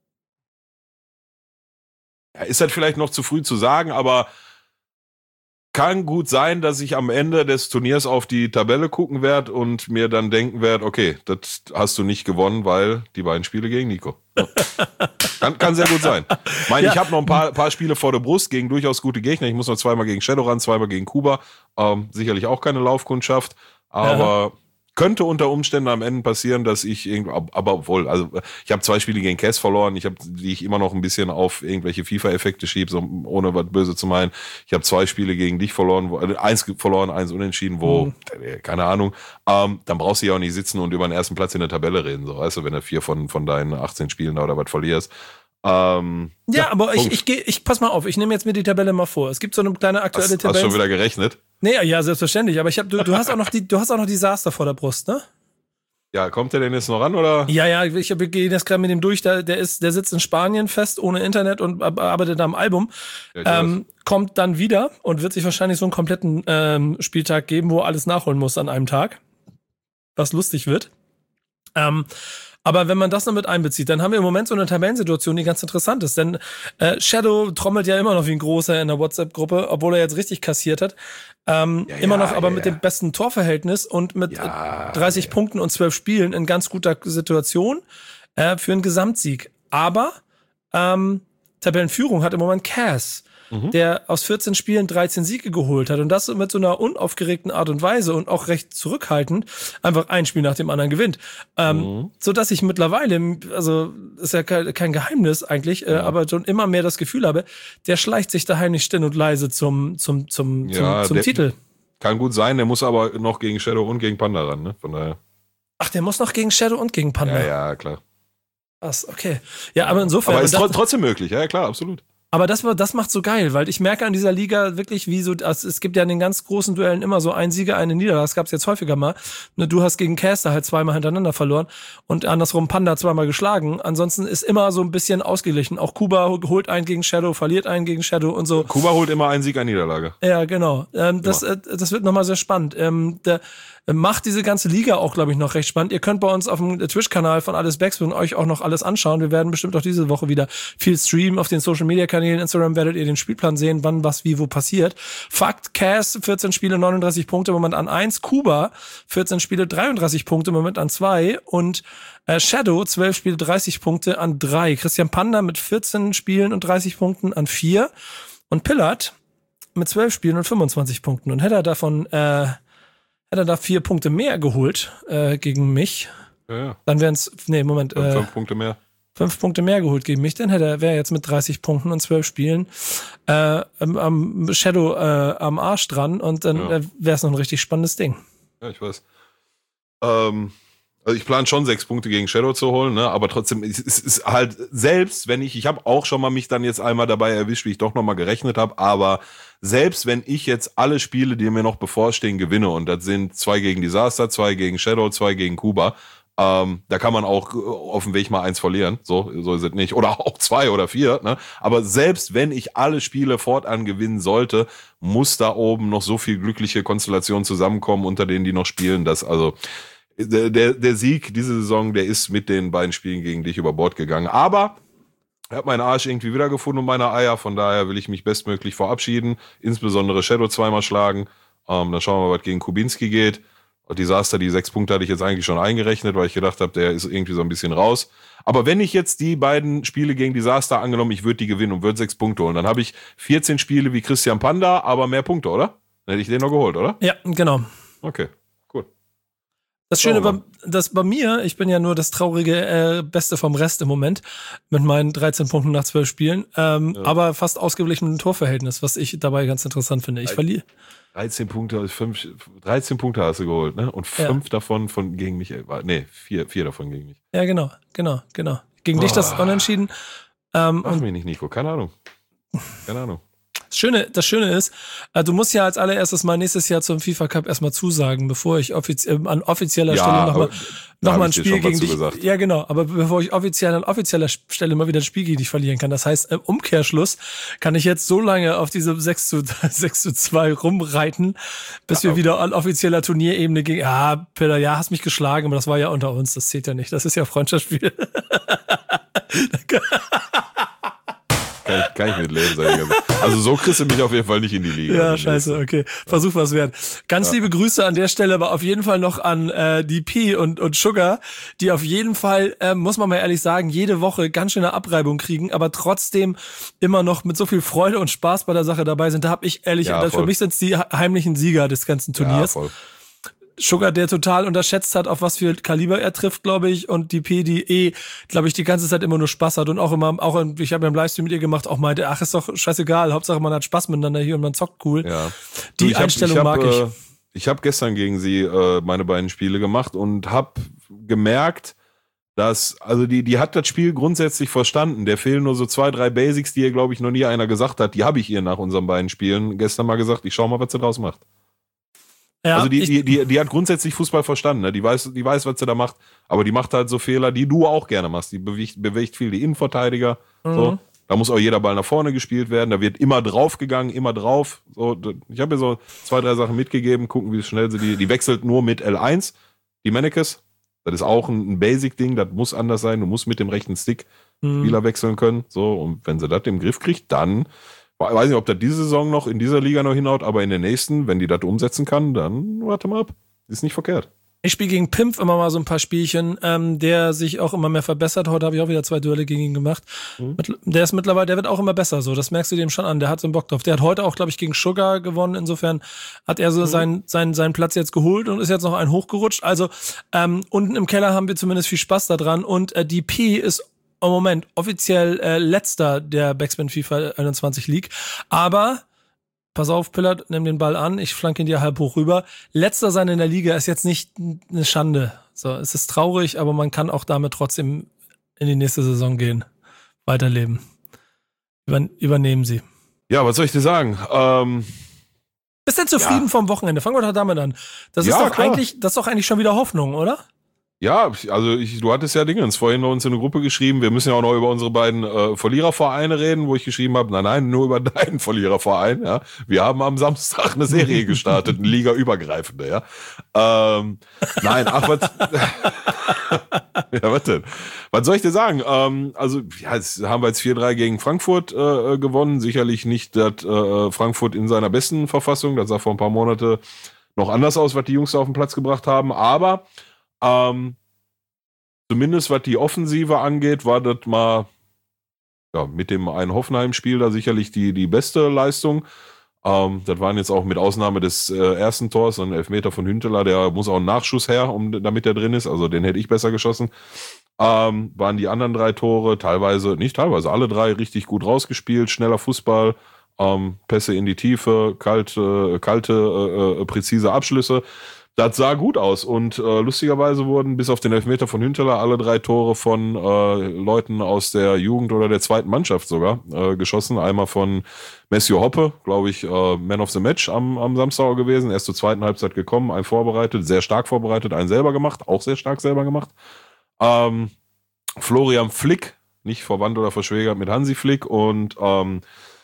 ja, ist das vielleicht noch zu früh zu sagen, aber kann gut sein, dass ich am Ende des Turniers auf die Tabelle gucken werde und mir dann denken werde, okay, das hast du nicht gewonnen, weil die beiden Spiele gegen Nico. Ja. kann, kann sehr gut sein. Ich meine, ja. ich habe noch ein paar, paar Spiele vor der Brust gegen durchaus gute Gegner. Ich muss noch zweimal gegen Shadowrun, zweimal gegen Kuba. Ähm, sicherlich auch keine Laufkundschaft, aber... Ja. Könnte unter Umständen am Ende passieren, dass ich irgendwie, aber obwohl, also ich habe zwei Spiele gegen Cass verloren, ich habe, die ich immer noch ein bisschen auf irgendwelche FIFA-Effekte schiebe, so, ohne was böse zu meinen. Ich habe zwei Spiele gegen dich verloren, wo, also eins verloren, eins unentschieden, wo, mhm. keine Ahnung, ähm, dann brauchst du ja auch nicht sitzen und über den ersten Platz in der Tabelle reden, so, weißt du, wenn du vier von, von deinen achtzehn Spielen da oder was verlierst. Ähm, ja, ja, aber ich, ich gehe, ich pass mal auf, ich nehme jetzt mir die Tabelle mal vor. Es gibt so eine kleine aktuelle hast, Tabelle. Hast du schon wieder gerechnet? Nee, ja, selbstverständlich, aber ich habe, du, du hast auch noch die, du hast auch noch Disaster vor der Brust, ne? Ja, kommt der denn jetzt noch ran, oder? Ja, ja, ich, ich gehe jetzt gerade mit dem durch, der, der ist, der sitzt in Spanien fest, ohne Internet und arbeitet am Album. Ja, ähm, kommt dann wieder und wird sich wahrscheinlich so einen kompletten ähm, Spieltag geben, wo er alles nachholen muss an einem Tag. Was lustig wird. Ähm, Aber wenn man das noch mit einbezieht, dann haben wir im Moment so eine Tabellensituation, die ganz interessant ist. Denn äh, Shadow trommelt ja immer noch wie ein Großer in der WhatsApp-Gruppe, obwohl er jetzt richtig kassiert hat. Ähm, ja, immer noch ja, aber ja, mit dem besten Torverhältnis und mit ja, dreißig ja. Punkten und zwölf Spielen in ganz guter Situation äh, für einen Gesamtsieg. Aber ähm, Tabellenführung hat im Moment Cass, mhm. der aus vierzehn Spielen dreizehn Siege geholt hat und das mit so einer unaufgeregten Art und Weise und auch recht zurückhaltend einfach ein Spiel nach dem anderen gewinnt. Ähm, mhm. so dass ich mittlerweile, also ist ja kein, kein Geheimnis eigentlich, äh, ja. aber schon immer mehr das Gefühl habe, der schleicht sich da heimlich still und leise zum, zum, zum, ja, zum, zum der, Titel. Kann gut sein, der muss aber noch gegen Shadow und gegen Panda ran, ne? Von daher. Ach, der muss noch gegen Shadow und gegen Panda. Ja, ja, klar. Was, okay. Ja, aber insofern. Aber ist tr- trotzdem möglich, ja, klar, absolut. Aber das, war- das macht so geil, weil ich merke an dieser Liga wirklich, wie so, also es gibt ja in den ganz großen Duellen immer so ein Sieger, eine Niederlage. Das gab es jetzt häufiger mal. Ne, du hast gegen Caster halt zweimal hintereinander verloren und andersrum Panda zweimal geschlagen. Ansonsten ist immer so ein bisschen ausgeglichen. Auch Kuba holt einen gegen Shadow, verliert einen gegen Shadow und so. Kuba holt immer einen Sieg, eine Niederlage. Ja, genau. Ähm, das, äh, das wird nochmal sehr spannend. Ähm, der, äh, macht diese ganze Liga auch, glaube ich, noch recht spannend. Ihr könnt bei uns auf dem Twitch-Kanal von Alles Backspin euch auch noch alles anschauen. Wir werden bestimmt auch diese Woche wieder viel streamen. Auf den Social-Media-Kanälen, Instagram werdet ihr den Spielplan sehen, wann, was, wie, wo passiert. Fakt, Cass, vierzehn Spiele, neununddreißig Punkte im Moment an eins. Kuba, vierzehn Spiele, dreiunddreißig Punkte im Moment an zwei. Und äh, Shadow, zwölf Spiele, dreißig Punkte an drei. Christian Panda mit vierzehn Spielen und dreißig Punkten an vier. Und Pillard mit zwölf Spielen und fünfundzwanzig Punkten. Und hätte er davon, äh, hätte er da vier Punkte mehr geholt äh, gegen mich, Ja, ja. dann wären es, nee, Moment, Fünf, äh, fünf Punkte mehr. fünf Punkte mehr geholt gegen mich, dann hätte er, wäre er jetzt mit dreißig Punkten und zwölf Spielen äh, am, am Shadow äh, am Arsch dran und dann Ja. äh, wäre es noch ein richtig spannendes Ding. Ja, ich weiß. Ähm, also ich plane schon sechs Punkte gegen Shadow zu holen, ne? Aber trotzdem, es ist, ist halt, selbst wenn ich, ich habe auch schon mal mich dann jetzt einmal dabei erwischt, wie ich doch nochmal gerechnet habe, aber selbst wenn ich jetzt alle Spiele, die mir noch bevorstehen, gewinne, und das sind zwei gegen Disaster, zwei gegen Shadow, zwei gegen Kuba, ähm, da kann man auch auf dem Weg mal eins verlieren, so, so ist es nicht, oder auch zwei oder vier, ne? Aber selbst wenn ich alle Spiele fortan gewinnen sollte, muss da oben noch so viel glückliche Konstellationen zusammenkommen, unter denen die noch spielen, dass also der, der, der Sieg diese Saison, der ist mit den beiden Spielen gegen dich über Bord gegangen. Aber er hat meinen Arsch irgendwie wiedergefunden und meine Eier. Von daher will ich mich bestmöglich verabschieden. Insbesondere Shadow zweimal schlagen. Ähm, dann schauen wir mal, was gegen Kubinski geht. Und Disaster, die sechs Punkte hatte ich jetzt eigentlich schon eingerechnet, weil ich gedacht habe, der ist irgendwie so ein bisschen raus. Aber wenn ich jetzt die beiden Spiele gegen Disaster angenommen, ich würde die gewinnen und würde sechs Punkte holen, dann habe ich vierzehn Spiele wie Christian Panda, aber mehr Punkte, oder? Dann hätte ich den noch geholt, oder? Ja, genau. Okay. Das Schöne Oh, bei, das bei mir, ich bin ja nur das traurige äh, Beste vom Rest im Moment mit meinen dreizehn Punkten nach zwölf Spielen, ähm, Ja. aber fast ausgeglichen mit dem Torverhältnis, was ich dabei ganz interessant finde. Ich verliere. dreizehn Punkte, fünf, dreizehn Punkte hast du geholt, ne? Und fünf Ja. davon von gegen mich, äh, nee, vier, vier davon gegen mich. Ja, genau, genau, genau. Gegen dich das Boah. Unentschieden. Ähm, Mach und mich nicht, Nico, keine Ahnung. Keine Ahnung. Das Schöne, das Schöne ist, äh, du musst ja als allererstes mal nächstes Jahr zum FIFA Cup erstmal zusagen, bevor ich offiz äh, an offizieller Ja, Stelle aber nochmal da noch hab mal ein ich dir Spiel schon was gegen zu dich. gesagt. Ja, genau, aber bevor ich offiziell an offizieller Stelle mal wieder ein Spiel gegen dich verlieren kann. Das heißt, im Umkehrschluss kann ich jetzt so lange auf diese sechs zu zwei rumreiten, bis Ja, wir wieder an offizieller Turnierebene gegen. Ja, Peter, ja, hast mich geschlagen, aber das war ja unter uns, das zählt ja nicht. Das ist ja Freundschaftsspiel. Kann ich, kann ich mit leben, sag ich. Also so kriegst du mich auf jeden Fall nicht in die Liga. Ja, scheiße, okay. Versuch was wert. Ganz Ja. liebe Grüße an der Stelle, aber auf jeden Fall noch an äh, D P und, und Sugar, die auf jeden Fall, äh, muss man mal ehrlich sagen, jede Woche ganz schöne Abreibung kriegen, aber trotzdem immer noch mit so viel Freude und Spaß bei der Sache dabei sind. Da habe ich ehrlich, Ja, das, für voll. mich sind es die heimlichen Sieger des ganzen Ja, Turniers. voll. Sugar, der total unterschätzt hat, auf was für Kaliber er trifft, glaube ich, und die P, die eh, glaube ich, die ganze Zeit immer nur Spaß hat und auch immer, auch in, ich habe ja einen Livestream mit ihr gemacht, auch meinte, ach, ist doch scheißegal, Hauptsache man hat Spaß miteinander hier und man zockt cool. Ja. Die ich hab, Einstellung ich hab, mag ich. Äh, ich habe gestern gegen sie äh, meine beiden Spiele gemacht und habe gemerkt, dass, also die, die hat das Spiel grundsätzlich verstanden. Der fehlen nur so zwei, drei Basics, die ihr, glaube ich, noch nie einer gesagt hat. Die habe ich ihr nach unseren beiden Spielen gestern mal gesagt. Ich schau mal, was sie draus macht. Ja, also die, ich, die, die, die hat grundsätzlich Fußball verstanden, ne? Die weiß, die weiß, was sie da macht, aber die macht halt so Fehler, die du auch gerne machst. Die bewegt, bewegt viel die Innenverteidiger. Mhm. So. Da muss auch jeder Ball nach vorne gespielt werden. Da wird immer draufgegangen, immer drauf. So, ich habe ihr so zwei, drei Sachen mitgegeben, gucken, wie schnell sie die. Die wechselt nur mit L eins, die Mannekes. Das ist auch ein, ein Basic-Ding, das muss anders sein. Du musst mit dem rechten Stick Mhm. Spieler wechseln können. So, und wenn sie das im Griff kriegt, dann. Ich weiß nicht, ob das diese Saison noch in dieser Liga noch hinhaut, aber in der nächsten, wenn die das umsetzen kann, dann warte mal ab. Ist nicht verkehrt. Ich spiele gegen Pimp immer mal so ein paar Spielchen, ähm, der sich auch immer mehr verbessert. Heute habe ich auch wieder zwei Duelle gegen ihn gemacht. Mhm. Mit, der ist mittlerweile, der wird auch immer besser, so. Das merkst du dem schon an. Der hat so einen Bock drauf. Der hat heute auch, glaube ich, gegen Sugar gewonnen. Insofern hat er so Mhm. seinen, seinen, seinen Platz jetzt geholt und ist jetzt noch einen hochgerutscht. Also, ähm, unten im Keller haben wir zumindest viel Spaß daran. Und äh, D P ist im Moment offiziell äh, letzter der Backspin FIFA einundzwanzig League. Aber pass auf, Pillard, nimm den Ball an, ich flanke ihn dir halb hoch rüber. Letzter sein in der Liga ist jetzt nicht eine Schande. So, es ist traurig, aber man kann auch damit trotzdem in die nächste Saison gehen. Weiterleben. Über, übernehmen Sie. Ja, was soll ich dir sagen? Ähm, Bist du zufrieden ja. vom Wochenende? Fangen wir doch damit an. Das ist ja, doch klar. eigentlich, das ist doch eigentlich schon wieder Hoffnung, oder? Ja, also ich, du hattest ja Dingens vorhin bei uns in eine Gruppe geschrieben, wir müssen ja auch noch über unsere beiden äh, Verlierervereine reden, wo ich geschrieben habe, nein, nein, nur über deinen Verliererverein, ja. Wir haben am Samstag eine Serie gestartet, eine ligaübergreifende, ja. Ähm, nein, ach, was, ja, was denn? Was soll ich dir sagen? Ähm, also, ja, jetzt haben wir jetzt vier drei gegen Frankfurt äh, gewonnen, sicherlich nicht das äh, Frankfurt in seiner besten Verfassung, das sah vor ein paar Monate noch anders aus, was die Jungs da auf den Platz gebracht haben, aber Ähm, zumindest was die Offensive angeht, war das mal ja, mit dem einen Hoffenheim-Spiel da sicherlich die, die beste Leistung. Ähm, das waren jetzt auch mit Ausnahme des äh, ersten Tors, so ein Elfmeter von Hünteler, der muss auch einen Nachschuss her, um, damit der drin ist, also den hätte ich besser geschossen. Ähm, waren die anderen drei Tore teilweise, nicht teilweise, alle drei richtig gut rausgespielt, schneller Fußball, ähm, Pässe in die Tiefe, kalte, kalte äh, präzise Abschlüsse. Das sah gut aus und äh, lustigerweise wurden bis auf den Elfmeter von Hünteler alle drei Tore von äh, Leuten aus der Jugend oder der zweiten Mannschaft sogar äh, geschossen. Einmal von Messio Hoppe, glaube ich, äh, Man of the Match am, am Samstag gewesen. Erst zur zweiten Halbzeit gekommen, einen vorbereitet, sehr stark vorbereitet, einen selber gemacht, auch sehr stark selber gemacht. Ähm, Florian Flick, nicht verwandt oder verschwägert mit Hansi Flick und ähm,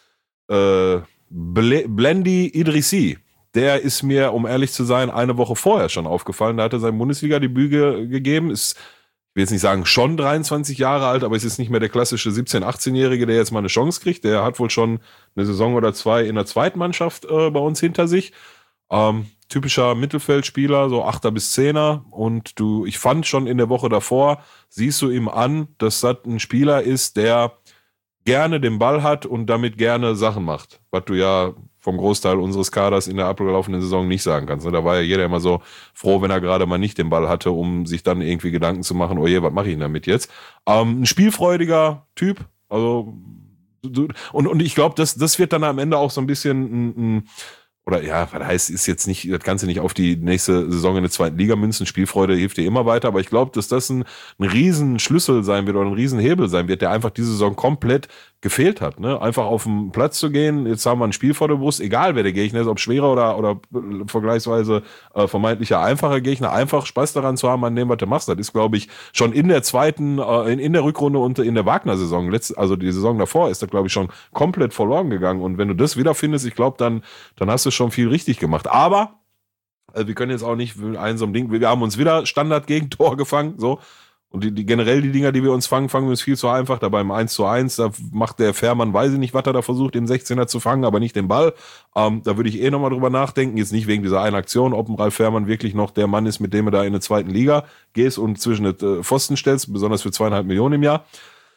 äh, Ble- Blendi Idrissi. Der ist mir, um ehrlich zu sein, eine Woche vorher schon aufgefallen. Da hat er sein Bundesliga-Debüt ge- gegeben. Ist, ich will jetzt nicht sagen, schon dreiundzwanzig Jahre alt, aber es ist nicht mehr der klassische siebzehn-, achtzehnjährige, der jetzt mal eine Chance kriegt. Der hat wohl schon eine Saison oder zwei in der zweiten Mannschaft äh, bei uns hinter sich. Ähm, typischer Mittelfeldspieler, so Achter bis Zehner. Und du, ich fand schon in der Woche davor, siehst du ihm an, dass das ein Spieler ist, der gerne den Ball hat und damit gerne Sachen macht. Was du ja vom Großteil unseres Kaders in der abgelaufenen Saison nicht sagen kannst. Da war ja jeder immer so froh, wenn er gerade mal nicht den Ball hatte, um sich dann irgendwie Gedanken zu machen, oh je, was mache ich denn damit jetzt? Ähm, ein spielfreudiger Typ, also und, und ich glaube, das, das wird dann am Ende auch so ein bisschen ein, ein oder ja, was heißt, ist jetzt nicht, das Ganze nicht auf die nächste Saison in der zweiten Liga münzen. Spielfreude hilft dir immer weiter, aber ich glaube, dass das ein, ein riesen Schlüssel sein wird oder ein riesen Hebel sein wird, der einfach diese Saison komplett gefehlt hat, ne? Einfach auf den Platz zu gehen, jetzt haben wir ein Spiel vor der Brust, egal wer der Gegner ist, ob schwerer oder, oder vergleichsweise äh, vermeintlicher einfacher Gegner, einfach Spaß daran zu haben, an dem, was du machst. Das ist, glaube ich, schon in der zweiten, äh, in, in der Rückrunde und in der Wagner-Saison, letzt, also die Saison davor, ist das, glaube ich, schon komplett verloren gegangen. Und wenn du das wiederfindest, ich glaube, dann, dann hast du schon viel richtig gemacht. Aber also wir können jetzt auch nicht ein so ein Ding, wir haben uns wieder Standard-Gegentor gefangen, so. Und die, die generell die Dinger, die wir uns fangen, fangen wir uns viel zu einfach. Da beim eins zu eins, da macht der Fährmann, weiß ich nicht, was er da versucht, den sechzehner zu fangen, aber nicht den Ball. Ähm, da würde ich eh nochmal drüber nachdenken. Jetzt nicht wegen dieser einen Aktion, ob ein Ralf Fährmann wirklich noch der Mann ist, mit dem du da in der zweiten Liga gehst und zwischen den äh, Pfosten stellst, besonders für zweieinhalb Millionen im Jahr.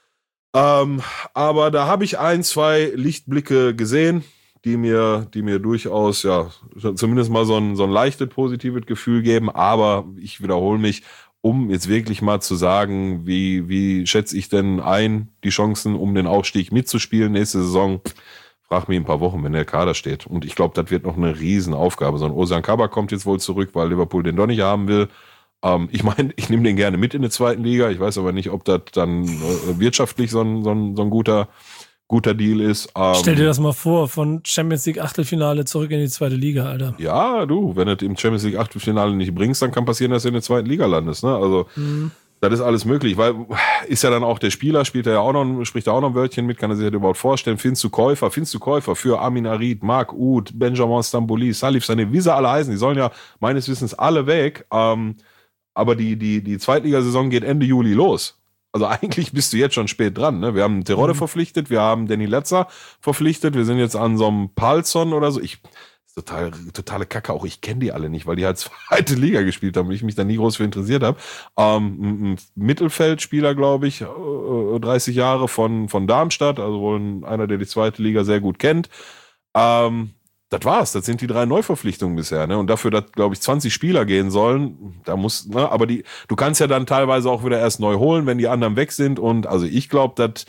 Ähm, aber da habe ich ein, zwei Lichtblicke gesehen, die mir, die mir durchaus, ja, zumindest mal so ein, so ein leichtes positives Gefühl geben. Aber ich wiederhole mich, um jetzt wirklich mal zu sagen, wie, wie schätze ich denn ein, die Chancen, um den Aufstieg mitzuspielen nächste Saison, frag mich in ein paar Wochen, wenn der Kader steht. Und ich glaube, das wird noch eine Riesenaufgabe. So ein Ozan Kabak kommt jetzt wohl zurück, weil Liverpool den doch nicht haben will. Ähm, ich meine, ich nehme den gerne mit in der zweiten Liga. Ich weiß aber nicht, ob das dann äh, wirtschaftlich so ein, so ein, so ein guter guter Deal ist. Ähm, Stell dir das mal vor, von Champions League Achtelfinale zurück in die zweite Liga, Alter. Ja, du, wenn du es im Champions League Achtelfinale nicht bringst, dann kann passieren, dass du in der zweiten Liga landest. Ne? Also mhm. Das ist alles möglich, weil ist ja dann auch der Spieler, spielt er ja auch noch, spricht er auch noch ein Wörtchen mit, kann er sich das überhaupt vorstellen. Findest du Käufer, findest du Käufer für Amin Arid, Marc Uth, Benjamin Stambouli, Salif Sané, wie sie alle heißen, die sollen ja meines Wissens alle weg. Ähm, aber die, die, die Zweitligasaison geht Ende Juli los. Also eigentlich bist du jetzt schon spät dran. Ne? Wir haben Terodde mhm. verpflichtet, wir haben Danny Letzer verpflichtet, wir sind jetzt an so einem Palsson oder so. Ich, total, totale Kacke, auch ich kenne die alle nicht, weil die halt zweite Liga gespielt haben und ich mich da nie groß für interessiert habe. Ähm, ein Mittelfeldspieler, glaube ich, dreißig Jahre von, von Darmstadt, also wohl einer, der die zweite Liga sehr gut kennt. Ähm, Das war's, das sind die drei Neuverpflichtungen bisher, ne? Und dafür, dass, glaube ich, zwanzig Spieler gehen sollen, da muss, ne, aber die, du kannst ja dann teilweise auch wieder erst neu holen, wenn die anderen weg sind. Und also ich glaube, dass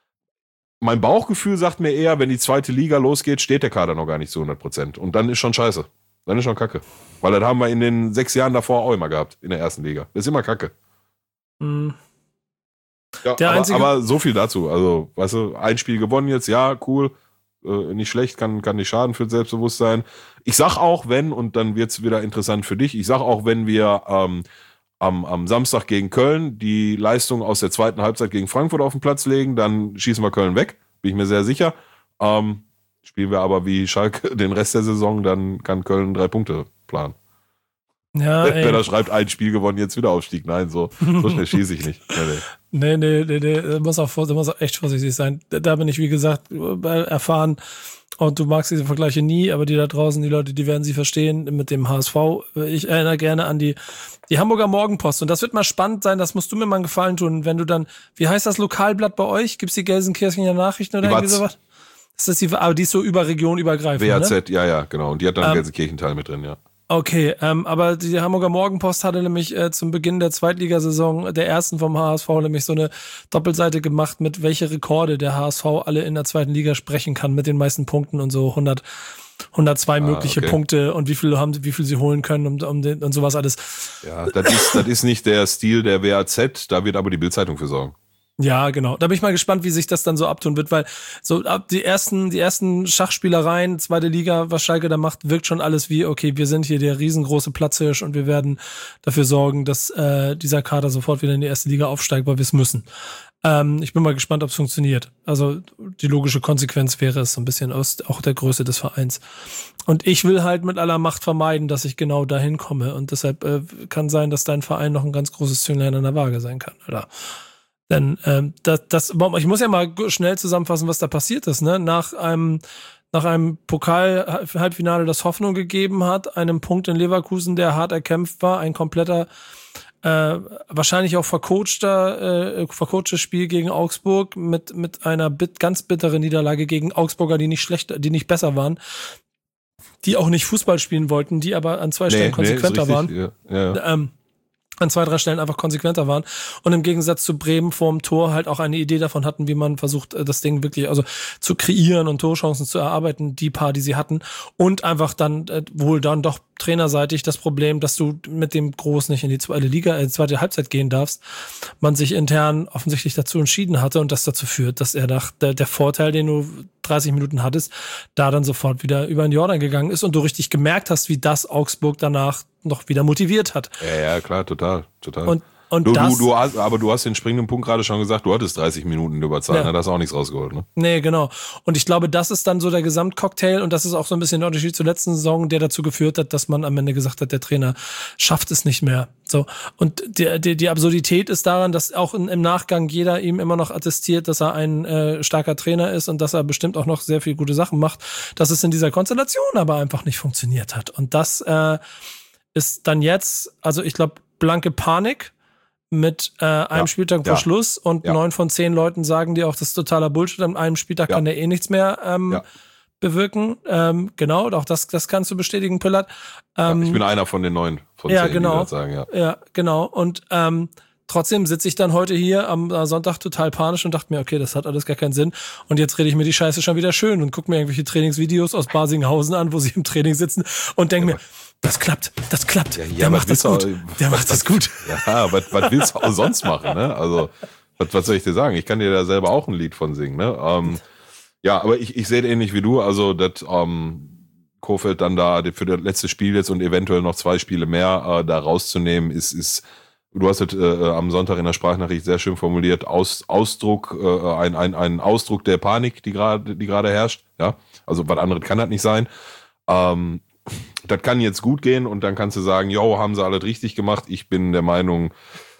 mein Bauchgefühl sagt mir eher, wenn die zweite Liga losgeht, steht der Kader noch gar nicht zu hundert Prozent. Und dann ist schon scheiße. Dann ist schon Kacke. Weil das haben wir in den sechs Jahren davor auch immer gehabt, in der ersten Liga. Das ist immer Kacke. Mhm. Ja, Der aber, einzige, aber so viel dazu. Also, weißt du, ein Spiel gewonnen jetzt, ja, cool, äh, nicht schlecht, kann, kann nicht schaden für das Selbstbewusstsein. Ich sag auch, wenn, und dann wird's wieder interessant für dich, ich sag auch, wenn wir ähm, am, am Samstag gegen Köln die Leistung aus der zweiten Halbzeit gegen Frankfurt auf den Platz legen, dann schießen wir Köln weg, bin ich mir sehr sicher. Ähm, spielen wir aber wie Schalke den Rest der Saison, dann kann Köln drei Punkte planen. ja, ey. Wer da schreibt, ein Spiel gewonnen, jetzt wieder Aufstieg. Nein, so, so schnell schieße ich nicht. Nee, Nee, nee. nee, nee, nee. Muss auch, vor- muss auch echt vorsichtig sein. Da da bin ich, wie gesagt, erfahren. Und du magst diese Vergleiche nie, aber die da draußen, die Leute, die werden sie verstehen mit dem H S V. Ich erinnere gerne an die, die Hamburger Morgenpost. Und das wird mal spannend sein, das musst du mir mal einen Gefallen tun, wenn du dann, wie heißt das Lokalblatt bei euch? Gibt's die Gelsenkirchener Nachrichten oder Die irgendwie Watz. sowas? Das ist die, aber die ist so über Region übergreifend, W A ne? Z, ja, ja, genau. Und die hat dann einen Ähm, Gelsenkirchen-Teil mit drin, ja. Okay, ähm, aber die Hamburger Morgenpost hatte nämlich äh, zum Beginn der Zweitligasaison, der ersten vom H S V, nämlich so eine Doppelseite gemacht, mit welche Rekorde der H S V alle in der zweiten Liga sprechen kann, mit den meisten Punkten und so hundert, hundertzwei Ah, mögliche okay. Punkte und wie viel haben sie, wie viel sie holen können um, um den, und sowas alles. Ja, das ist, das ist nicht der Stil der W A Z, da wird aber die Bild-Zeitung für sorgen. Ja, genau. Da bin ich mal gespannt, wie sich das dann so abtun wird, weil so ab die ersten, die ersten Schachspielereien, zweite Liga, was Schalke da macht, wirkt schon alles wie, okay, wir sind hier der riesengroße Platzhirsch und wir werden dafür sorgen, dass äh, dieser Kader sofort wieder in die erste Liga aufsteigt, weil wir es müssen. Ähm, ich bin mal gespannt, ob es funktioniert. Also die logische Konsequenz wäre es so ein bisschen aus auch der Größe des Vereins. Und ich will halt mit aller Macht vermeiden, dass ich genau dahin komme. Und deshalb äh, kann sein, dass dein Verein noch ein ganz großes Zünglein an der Waage sein kann, oder? Denn ähm, das, das, ich muss ja mal schnell zusammenfassen, was da passiert ist. Ne? Nach einem, nach einem Pokal-Halbfinale, das Hoffnung gegeben hat, einem Punkt in Leverkusen, der hart erkämpft war, ein kompletter, äh, wahrscheinlich auch vercoachter, äh, vercoachtes Spiel gegen Augsburg mit mit einer bit, ganz bitteren Niederlage gegen Augsburger, die nicht schlecht, die nicht besser waren, die auch nicht Fußball spielen wollten, die aber an zwei Stellen konsequenter nee, waren. Ja, ja, ja. Ähm, an zwei, drei Stellen einfach konsequenter waren und im Gegensatz zu Bremen vorm Tor halt auch eine Idee davon hatten, wie man versucht, das Ding wirklich also zu kreieren und Torchancen zu erarbeiten, die paar, die sie hatten und einfach dann äh, wohl dann doch trainerseitig das Problem, dass du mit dem Groß nicht in die zweite Liga, äh, zweite Halbzeit gehen darfst, man sich intern offensichtlich dazu entschieden hatte und das dazu führt, dass er nach der, der Vorteil, den du dreißig Minuten hattest, da dann sofort wieder über den Jordan gegangen ist und du richtig gemerkt hast, wie das Augsburg danach noch wieder motiviert hat. Ja, ja, klar, total, total. Und, und du, das, du, du hast, aber du hast den springenden Punkt gerade schon gesagt, du hattest dreißig Minuten Überzahl, Ja. ne? Da hast du auch nichts rausgeholt, ne? Nee, genau. Und ich glaube, das ist dann so der Gesamtcocktail und das ist auch so ein bisschen der Unterschied zur letzten Saison, der dazu geführt hat, dass man am Ende gesagt hat, der Trainer schafft es nicht mehr. So. Und die, die, die Absurdität ist daran, dass auch in, im Nachgang jeder ihm immer noch attestiert, dass er ein äh, starker Trainer ist und dass er bestimmt auch noch sehr viel gute Sachen macht, dass es in dieser Konstellation aber einfach nicht funktioniert hat. Und das äh, ist dann jetzt, also ich glaube, blanke Panik mit äh, einem Ja, Spieltag vor ja, Schluss und ja. neun von zehn Leuten sagen dir auch, das ist totaler Bullshit. An einem Spieltag Ja. kann der eh nichts mehr ähm, Ja. bewirken. Ähm, genau, auch das, das kannst du bestätigen, Pillard. Ähm, Ja, ich bin einer von den neun von ja, zehn, genau. die das sagen, ja. ja, genau. Und ähm, trotzdem sitze ich dann heute hier am äh, Sonntag total panisch und dachte mir, okay, das hat alles gar keinen Sinn. Und jetzt rede ich mir die Scheiße schon wieder schön und gucke mir irgendwelche Trainingsvideos aus Basinghausen an, wo sie im Training sitzen und denke Ja, mir, das klappt, das klappt. Ja, ja, der was macht das willst du gut. auch- Der was- macht das was- gut. Ja, was, was willst du auch sonst machen, ne? Also, was, was soll ich dir sagen? Ich kann dir da selber auch ein Lied von singen, ne? Ähm, ja, aber ich, ich sehe ähnlich wie du, also, dass ähm, Kohfeldt dann da für das letzte Spiel jetzt und eventuell noch zwei Spiele mehr äh, da rauszunehmen, ist, ist, du hast es äh, am Sonntag in der Sprachnachricht sehr schön formuliert, Aus, Ausdruck, äh, ein, ein, ein Ausdruck der Panik, die gerade, die gerade herrscht, ja? Also, was anderes kann das nicht sein. Ähm, das kann jetzt gut gehen und dann kannst du sagen, jo, haben sie alles richtig gemacht. Ich bin der Meinung,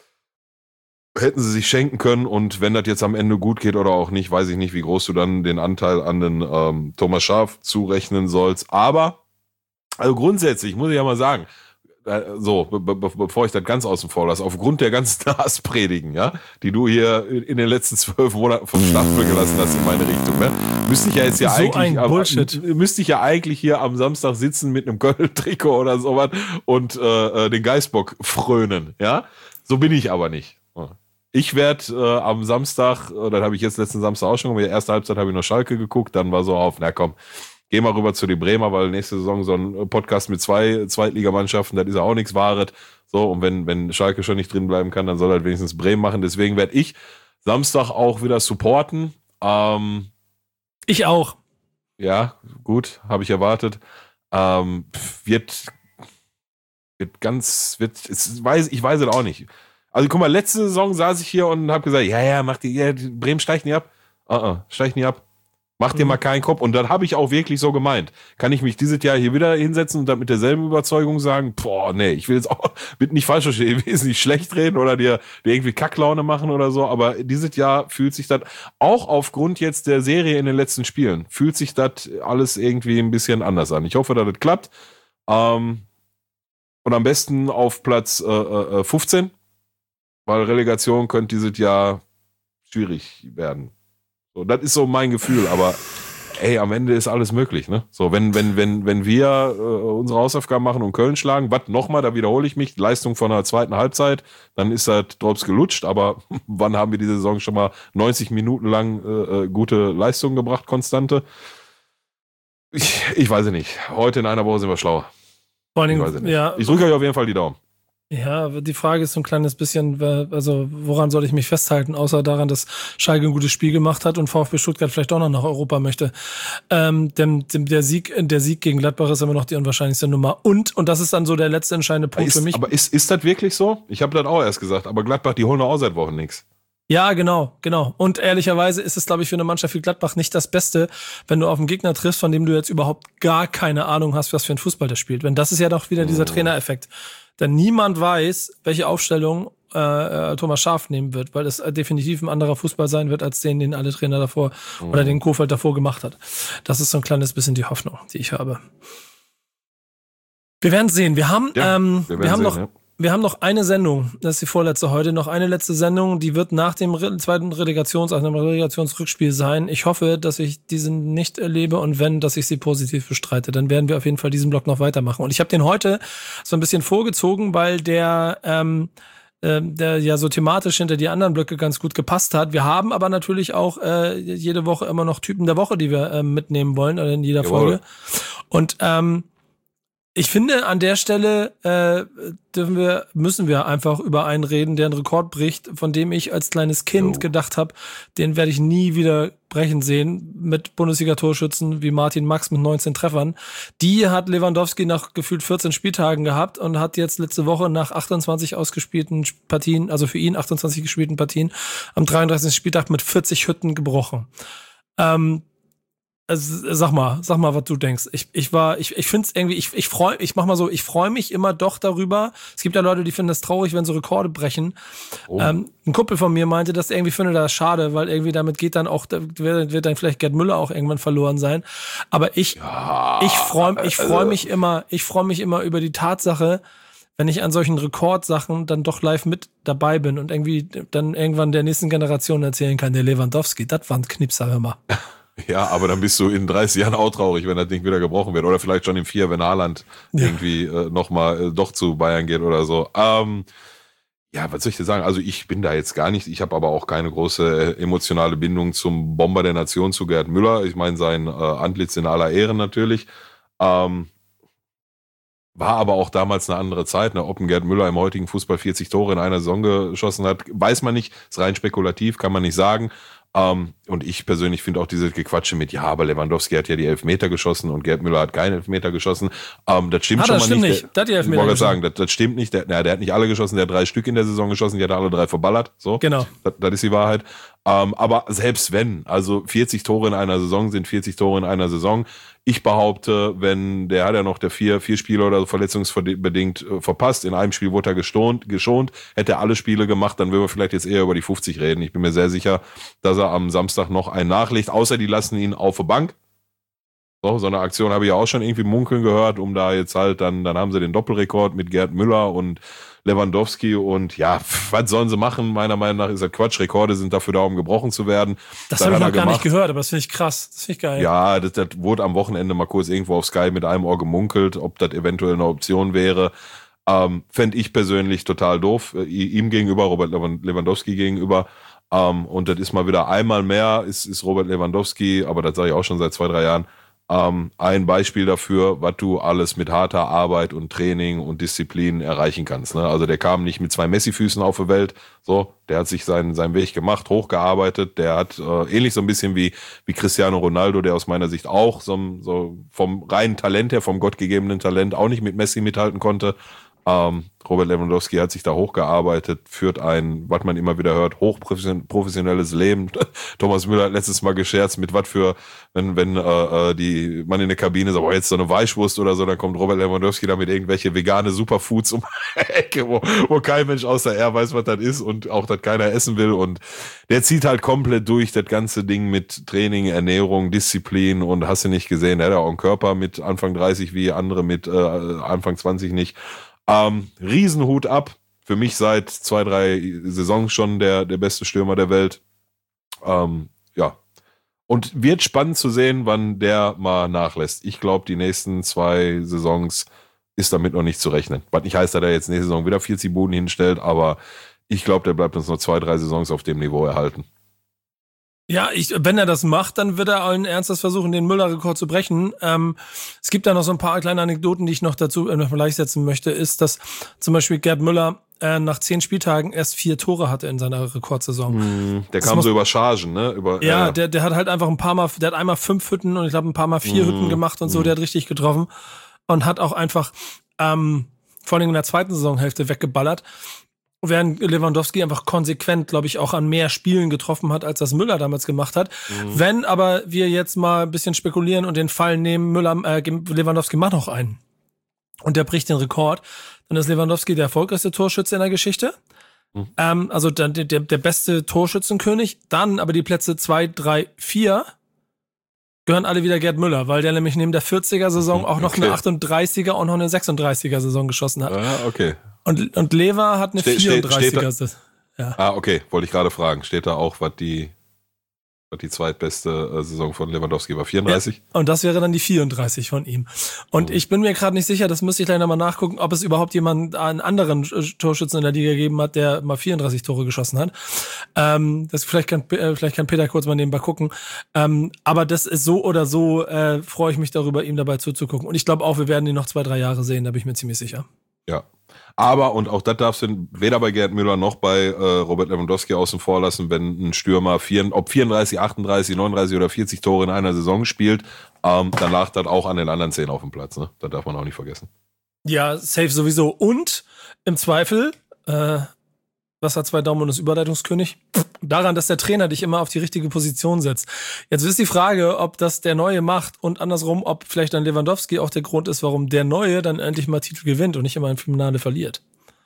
hätten sie sich schenken können und wenn das jetzt am Ende gut geht oder auch nicht, weiß ich nicht, wie groß du dann den Anteil an den ähm, Thomas Schaaf zurechnen sollst. Aber, also grundsätzlich muss ich ja mal sagen, äh, so, be be bevor ich das ganz außen vor lasse, aufgrund der ganzen Hasspredigen, ja, die du hier in den letzten zwölf Monaten vom Stapel gelassen hast in meine Richtung, ne, müsste ich ja jetzt ja So eigentlich, ein am- Bullshit. müsste ich ja eigentlich hier am Samstag sitzen mit einem Köln-Trikot oder sowas und äh, äh, den Geißbock frönen, ja. So bin ich aber nicht. Ich werde äh, am Samstag, äh, das habe ich jetzt letzten Samstag auch schon gemacht, die erste Halbzeit habe ich noch Schalke geguckt, dann war so auf, na komm, geh mal rüber zu den Bremer, weil nächste Saison so ein Podcast mit zwei Zweitligamannschaften, das ist ja auch nichts Wahres. So, und wenn, wenn Schalke schon nicht drin bleiben kann, dann soll halt wenigstens Bremen machen. Deswegen werde ich Samstag auch wieder supporten. Ähm, ich auch. Ja, gut, habe ich erwartet. Ähm, wird, wird ganz, wird, es weiß, ich weiß es auch nicht. Also guck mal, letzte Saison saß ich hier und habe gesagt, ja, ja, mach die, ja, Bremen steigt nie ab. Uh -uh, steigt nie ab. Mach dir mhm. mal keinen Kopf. Und dann habe ich auch wirklich so gemeint. Kann ich mich dieses Jahr hier wieder hinsetzen und dann mit derselben Überzeugung sagen, boah, nee, ich will jetzt auch, bitte nicht falsch verstehen, ich will jetzt nicht schlecht reden oder dir, dir irgendwie Kacklaune machen oder so, aber dieses Jahr fühlt sich das, auch aufgrund jetzt der Serie in den letzten Spielen, fühlt sich das alles irgendwie ein bisschen anders an. Ich hoffe, dass das klappt. Ähm, und am besten auf Platz äh, äh, fünfzehn, weil Relegation könnte dieses Jahr schwierig werden. So, das ist so mein Gefühl, aber ey, am Ende ist alles möglich, ne? So, wenn, wenn, wenn, wenn wir äh, unsere Hausaufgaben machen und Köln schlagen, was nochmal, da wiederhole ich mich, die Leistung von der zweiten Halbzeit, dann ist das Drops gelutscht, aber wann haben wir diese Saison schon mal neunzig Minuten lang äh, gute Leistungen gebracht, konstante? Ich, ich weiß es nicht. Heute in einer Woche sind wir schlauer. Vor allem, ich weiß es nicht. Ja. Ich drücke euch auf jeden Fall die Daumen. Ja, die Frage ist so ein kleines bisschen, also woran soll ich mich festhalten, außer daran, dass Schalke ein gutes Spiel gemacht hat und VfB Stuttgart vielleicht auch noch nach Europa möchte. Ähm, dem, dem, der Sieg, der Sieg gegen Gladbach ist immer noch die unwahrscheinlichste Nummer. Und, und das ist dann so der letzte entscheidende Punkt ist, für mich. Aber ist, ist das wirklich so? Ich habe das auch erst gesagt, aber Gladbach, die holen doch auch seit Wochen nichts. Ja, genau, genau. Und ehrlicherweise ist es, glaube ich, für eine Mannschaft wie Gladbach nicht das Beste, wenn du auf einen Gegner triffst, von dem du jetzt überhaupt gar keine Ahnung hast, was für ein Fußball der spielt. Wenn das ist ja doch wieder dieser Trainereffekt. Denn niemand weiß, welche Aufstellung äh, Thomas Schaaf nehmen wird, weil es äh, definitiv ein anderer Fußball sein wird, als den, den alle Trainer davor mhm. oder den Kofeld davor gemacht hat. Das ist so ein kleines bisschen die Hoffnung, die ich habe. Wir werden sehen. Wir haben, ja, ähm, wir, wir haben sehen, noch, ja. wir haben noch eine Sendung. Das ist die vorletzte heute. Noch eine letzte Sendung. Die wird nach dem Re- zweiten Relegations, also dem Relegationsrückspiel sein. Ich hoffe, dass ich diesen nicht erlebe und wenn, dass ich sie positiv bestreite. Dann werden wir auf jeden Fall diesen Block noch weitermachen. Und ich habe den heute so ein bisschen vorgezogen, weil der, ähm, äh, der ja so thematisch hinter die anderen Blöcke ganz gut gepasst hat. Wir haben aber natürlich auch äh, jede Woche immer noch Typen der Woche, die wir äh, mitnehmen wollen, oder in jeder Jawohl. Folge. Und ähm, ich finde, an der Stelle äh, dürfen wir, müssen wir einfach über einen reden, der einen Rekord bricht, von dem ich als kleines Kind oh. gedacht habe, den werde ich nie wieder brechen sehen, mit Bundesliga-Torschützen wie Martin Max mit neunzehn Treffern. Die hat Lewandowski nach gefühlt vierzehn Spieltagen gehabt und hat jetzt letzte Woche nach achtundzwanzig ausgespielten Partien, also für ihn achtundzwanzig gespielten Partien, am dreiunddreißigsten Spieltag mit vierzig Hütten gebrochen. Ähm, Also, sag mal, sag mal, was du denkst. Ich, ich war, ich, ich finde es irgendwie, ich, ich freue, ich mach mal so, ich freue mich immer doch darüber. Es gibt ja Leute, die finden das traurig, wenn so Rekorde brechen. Oh. Ähm, ein Kumpel von mir meinte, dass er irgendwie findet das schade, weil irgendwie damit geht dann auch, da wird dann vielleicht Gerd Müller auch irgendwann verloren sein. Aber ich, ja, ich freue, ich freue mich immer, ich freue mich immer über die Tatsache, wenn ich an solchen Rekordsachen dann doch live mit dabei bin und irgendwie dann irgendwann der nächsten Generation erzählen kann, der Lewandowski, das war ein Knipser, hör mal. Ja, aber dann bist du in dreißig Jahren auch traurig, wenn das Ding wieder gebrochen wird. Oder vielleicht schon in vier, wenn Haaland ja. irgendwie äh, nochmal äh, doch zu Bayern geht oder so. Ähm, ja, was soll ich dir sagen? Also ich bin da jetzt gar nicht, ich habe aber auch keine große äh, emotionale Bindung zum Bomber der Nation, zu Gerd Müller. Ich meine, sein äh, Antlitz in aller Ehren natürlich. Ähm, war aber auch damals eine andere Zeit. Ne? Ob ein Gerd Müller im heutigen Fußball vierzig Tore in einer Saison geschossen hat, weiß man nicht. Ist rein spekulativ, kann man nicht sagen. Um, und ich persönlich finde auch diese Gequatsche mit, ja, aber Lewandowski hat ja die Elfmeter geschossen und Gerd Müller hat keinen Elfmeter geschossen. Um, das stimmt ah, schon das mal stimmt nicht. nicht. Der, der hat die ich wollte sagen, das, das stimmt nicht. Der, na, der hat nicht alle geschossen, der hat drei Stück in der Saison geschossen, die hat alle drei verballert. So. Genau. Das, das ist die Wahrheit. Um, aber selbst wenn, also vierzig Tore in einer Saison sind vierzig Tore in einer Saison. Ich behaupte, wenn, der hat ja noch der vier, vier Spiele oder so verletzungsbedingt äh, verpasst. In einem Spiel wurde er gestont, geschont. Hätte er alle Spiele gemacht, dann würden wir vielleicht jetzt eher über die fünfzig reden. Ich bin mir sehr sicher, dass er am Samstag noch einen nachlegt, außer die lassen ihn auf der Bank. So, so eine Aktion habe ich ja auch schon irgendwie munkeln gehört, um da jetzt halt dann, dann haben sie den Doppelrekord mit Gerd Müller und Lewandowski und ja, was sollen sie machen? Meiner Meinung nach ist das Quatsch. Rekorde sind dafür da, um gebrochen zu werden. Das habe ich noch gar nicht gehört, aber das finde ich krass. Das finde ich geil. Ja, das, das wurde am Wochenende mal kurz irgendwo auf Sky mit einem Ohr gemunkelt, ob das eventuell eine Option wäre. Ähm, fände ich persönlich total doof. Äh, ihm gegenüber, Robert Lewandowski gegenüber. Ähm, und das ist mal wieder einmal mehr, ist, ist Robert Lewandowski, aber das sage ich auch schon seit zwei, drei Jahren, ähm, ein Beispiel dafür, was du alles mit harter Arbeit und Training und Disziplin erreichen kannst. Ne? Also der kam nicht mit zwei Messi-Füßen auf die Welt, so, der hat sich seinen, seinen Weg gemacht, hochgearbeitet, der hat äh, ähnlich so ein bisschen wie, wie Cristiano Ronaldo, der aus meiner Sicht auch so, so vom reinen Talent her, vom gottgegebenen Talent auch nicht mit Messi mithalten konnte. Ähm, Robert Lewandowski hat sich da hochgearbeitet, führt ein, was man immer wieder hört, hochprofessionelles Leben. Thomas Müller hat letztes Mal gescherzt, mit was für, wenn, wenn äh, die man in der Kabine sagt, oh, jetzt so eine Weichwurst oder so, dann kommt Robert Lewandowski da mit irgendwelche vegane Superfoods um die Ecke, wo, wo kein Mensch außer er weiß, was das ist und auch das keiner essen will. Und der zieht halt komplett durch das ganze Ding mit Training, Ernährung, Disziplin und hast du nicht gesehen, der hat auch einen Körper mit Anfang dreißig wie andere mit äh, Anfang zwanzig nicht. Ähm, Riesenhut ab. Für mich seit zwei, drei Saisons schon der, der beste Stürmer der Welt. Ähm, ja. Und wird spannend zu sehen, wann der mal nachlässt. Ich glaube, die nächsten zwei Saisons ist damit noch nicht zu rechnen. Was nicht heißt, dass er jetzt nächste Saison wieder vierzig Buden hinstellt, aber ich glaube, der bleibt uns noch zwei, drei Saisons auf dem Niveau erhalten. Ja, ich, wenn er das macht, dann wird er allen Ernstes versuchen, den Müller-Rekord zu brechen. Ähm, es gibt da noch so ein paar kleine Anekdoten, die ich noch dazu äh, noch gleichsetzen möchte, ist, dass zum Beispiel Gerd Müller äh, nach zehn Spieltagen erst vier Tore hatte in seiner Rekordsaison. Mm, der das kam muss, so über Chargen, ne? Über, ja, äh, der, der hat halt einfach ein paar Mal, der hat einmal fünf Hütten und ich glaube ein paar Mal vier mm, Hütten gemacht und so, mm. der hat richtig getroffen und hat auch einfach ähm, vor allem in der zweiten Saisonhälfte weggeballert. Während Lewandowski einfach konsequent, glaube ich, auch an mehr Spielen getroffen hat, als das Müller damals gemacht hat. Mhm. Wenn aber wir jetzt mal ein bisschen spekulieren und den Fall nehmen, Müller, äh, Lewandowski macht noch einen und der bricht den Rekord, dann ist Lewandowski der erfolgreichste Torschütze in der Geschichte. Mhm. Ähm, also der, der, der beste Torschützenkönig. Dann aber die Plätze zwei, drei, vier gehören alle wieder Gerd Müller, weil der nämlich neben der vierziger-Saison auch noch okay. eine achtunddreißiger und noch eine sechsunddreißiger-Saison geschossen hat. Ah, okay. Und, und Lever hat eine Ste- vierunddreißiger. Steht, steht da, ja. Ah, okay, wollte ich gerade fragen. Steht da auch, was die, was die zweitbeste äh, Saison von Lewandowski war? vierunddreißig? Ja, und das wäre dann die vierunddreißig von ihm. Und oh. ich bin mir gerade nicht sicher, das müsste ich gleich nochmal nachgucken, ob es überhaupt jemanden, einen anderen Torschützen in der Liga gegeben hat, der mal vierunddreißig Tore geschossen hat. Ähm, das vielleicht kann, äh, vielleicht kann Peter kurz mal nebenbei gucken. Ähm, aber das ist so oder so, äh, freue ich mich darüber, ihm dabei zuzugucken. Und ich glaube auch, wir werden ihn noch zwei, drei Jahre sehen, da bin ich mir ziemlich sicher. Ja. Aber, und auch das darfst du weder bei Gerd Müller noch bei äh, Robert Lewandowski außen vor lassen, wenn ein Stürmer vier, ob vierunddreißig, achtunddreißig, neununddreißig oder vierzig Tore in einer Saison spielt, ähm, dann lag das auch an den anderen zehn auf dem Platz. Ne? Das darf man auch nicht vergessen. Ja, safe sowieso. Und im Zweifel, äh, was hat zwei Daumen und ist Überleitungskönig? Daran, dass der Trainer dich immer auf die richtige Position setzt. Jetzt ist die Frage, ob das der Neue macht und andersrum, ob vielleicht dann Lewandowski auch der Grund ist, warum der Neue dann endlich mal Titel gewinnt und nicht immer im Finale verliert.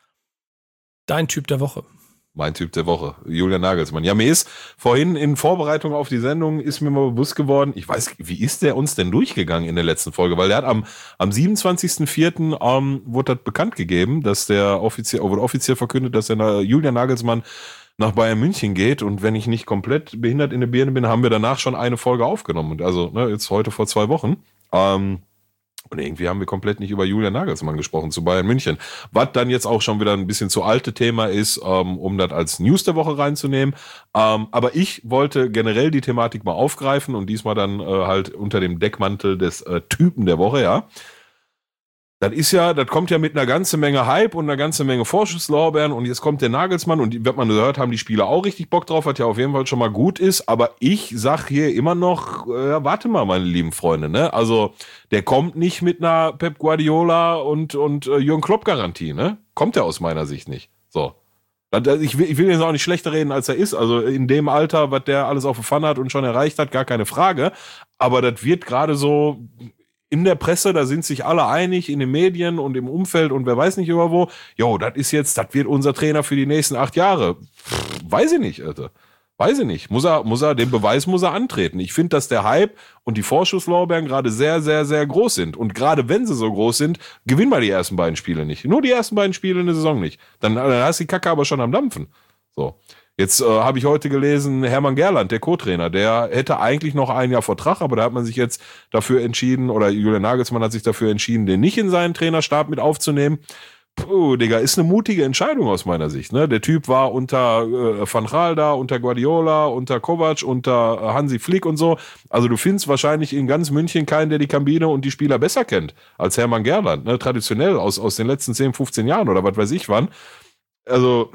Dein Typ der Woche. Mein Typ der Woche, Julian Nagelsmann. Ja, mir ist vorhin in Vorbereitung auf die Sendung ist mir mal bewusst geworden, ich weiß, wie ist der uns denn durchgegangen in der letzten Folge? Weil der hat am, am siebenundzwanzigsten vierten Ähm, wurde das bekannt gegeben, dass der offiziell, wurde offiziell verkündet, dass der Julian Nagelsmann nach Bayern München geht. Und wenn ich nicht komplett behindert in der Birne bin, haben wir danach schon eine Folge aufgenommen. Und also, ne, jetzt heute vor zwei Wochen. Ähm, Und irgendwie haben wir komplett nicht über Julian Nagelsmann gesprochen zu Bayern München. Was dann jetzt auch schon wieder ein bisschen zu alte Thema ist, ähm, um das als News der Woche reinzunehmen. Ähm, aber ich wollte generell die Thematik mal aufgreifen und diesmal dann äh, halt unter dem Deckmantel des äh, Typen der Woche, ja. Das ist ja, das kommt ja mit einer ganzen Menge Hype und einer ganzen Menge Vorschusslorbeeren und jetzt kommt der Nagelsmann und wird man gehört, haben die Spieler auch richtig Bock drauf, was ja auf jeden Fall schon mal gut ist, aber ich sag hier immer noch, äh, warte mal, meine lieben Freunde, ne? Also, der kommt nicht mit einer Pep Guardiola und, und äh, Jürgen Klopp Garantie, ne? Kommt der aus meiner Sicht nicht. So. Ich will, ich will jetzt auch nicht schlechter reden, als er ist. Also in dem Alter, was der alles auf der Pfanne hat und schon erreicht hat, gar keine Frage. Aber das wird gerade so in der Presse, da sind sich alle einig, in den Medien und im Umfeld und wer weiß nicht über wo. Jo, das ist jetzt, das wird unser Trainer für die nächsten acht Jahre. Pff, weiß ich nicht, Alter. Weiß ich nicht. Muss er, muss er, den Beweis muss er antreten. Ich finde, dass der Hype und die Vorschusslorbeeren gerade sehr, sehr, sehr groß sind. Und gerade wenn sie so groß sind, gewinnen wir die ersten beiden Spiele nicht. Nur die ersten beiden Spiele in der Saison nicht. Dann, dann hast du die Kacke aber schon am Dampfen. So. Jetzt äh, habe ich heute gelesen, Hermann Gerland, der Co-Trainer, der hätte eigentlich noch ein Jahr Vertrag, aber da hat man sich jetzt dafür entschieden, oder Julian Nagelsmann hat sich dafür entschieden, den nicht in seinen Trainerstab mit aufzunehmen. Puh, Digga, ist eine mutige Entscheidung aus meiner Sicht. Ne? Der Typ war unter äh, Van Gaal da, unter Guardiola, unter Kovac, unter äh, Hansi Flick und so. Also du findest wahrscheinlich in ganz München keinen, der die Kabine und die Spieler besser kennt als Hermann Gerland. Ne? Traditionell aus, aus den letzten zehn, fünfzehn Jahren oder was weiß ich wann. Also